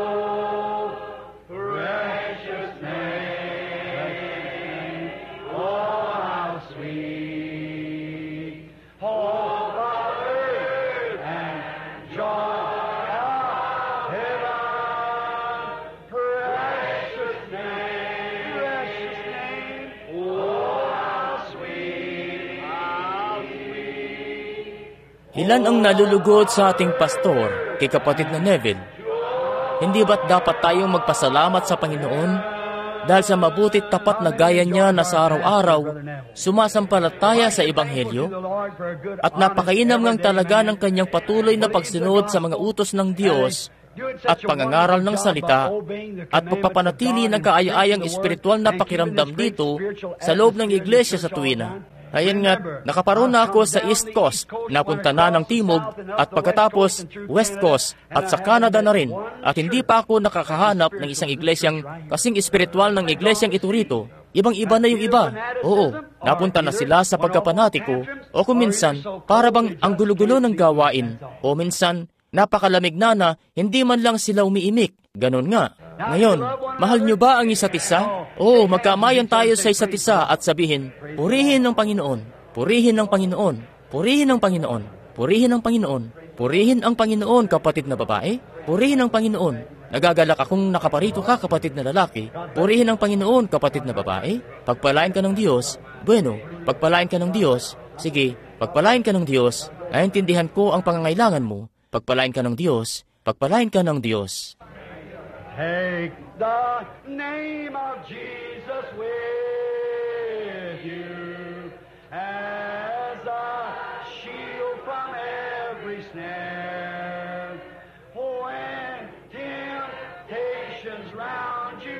Precious name, oh how sweet, hope of earth and joy of heaven. Precious name, precious name, oh how sweet, how sweet. Ilan ang nalulugod sa ating pastor, kay kapatid na Neville? Hindi ba't dapat tayong magpasalamat sa Panginoon dahil sa mabutit tapat na gaya niya na sa araw-araw sumasampalataya sa Ebanghelyo? At napakainam ngang talaga ng kanyang patuloy na pagsunod sa mga utos ng Diyos at pangangaral ng salita at pagpapanatili ng kaaya-ayang espiritual na pakiramdam dito sa loob ng iglesia sa tuwina. Ayan nga, nakaparoon na ako sa East Coast, napunta na ng Timog, at pagkatapos West Coast, at sa Canada na rin. At hindi pa ako nakakahanap ng isang iglesyang kasing espiritual ng iglesyang ito rito. Ibang-iba na yung iba. Oo, napunta na sila sa pagkapanatiko, o kung minsan, para bang ang gulo-gulo ng gawain, o minsan, napakalamig na na, hindi man lang sila umiimik. Ganon nga. Ngayon, mahal nyo ba ang isa't isa? Oo, magkamayan tayo sa isa't isa at sabihin, purihin ng Panginoon, purihin ng Panginoon, purihin ng Panginoon, purihin ng Panginoon, purihin ang Panginoon, kapatid na babae, purihin ang Panginoon. Nagagalak akong nakaparito ka, kapatid na lalaki, purihin ang Panginoon, kapatid na babae. Pagpalain ka ng Diyos, bueno, pagpalain ka ng Diyos, sige, pagpalain ka ng Diyos, naintindihan ko ang pangangailangan mo, pagpalain ka ng Diyos, pagpalain ka ng Diyos. Take the name of Jesus with you as a shield from every snare. When temptations round you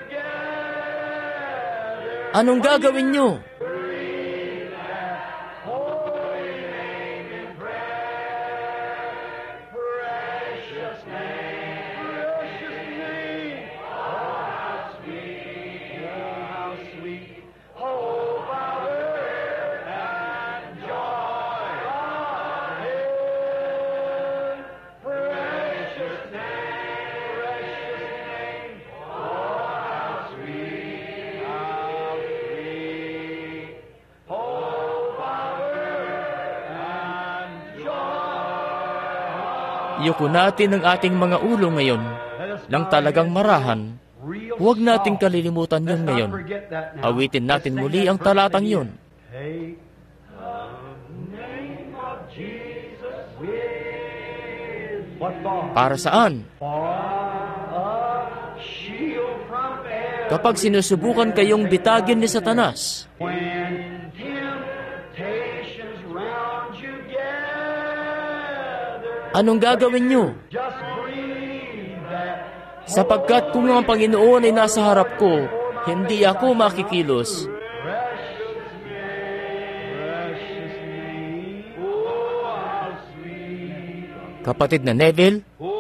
gather, Anong gagawin nyo? breathe that holy name in prayer. Precious name, precious name. Oh, how sweet, oh, how sweet. Hope of earth and joy of heaven. Precious name, precious name. Oh, how sweet, how sweet. Hope of earth and joy. Yuko natin ang ating mga ulo ngayon ng talagang marahan. Huwag nating kalilimutan yun ngayon. Awitin natin muli ang talatang yun. Take the name of Jesus with what for? Para saan? For a shield from every Kapag sinusubukan kayong bitagin ni Satanas, when temptations round you gather. anong gagawin nyo? Just breathe that Sapagkat kung ang Panginoon ay nasa harap ko, hindi ako makikilos. Kapatid na Neville,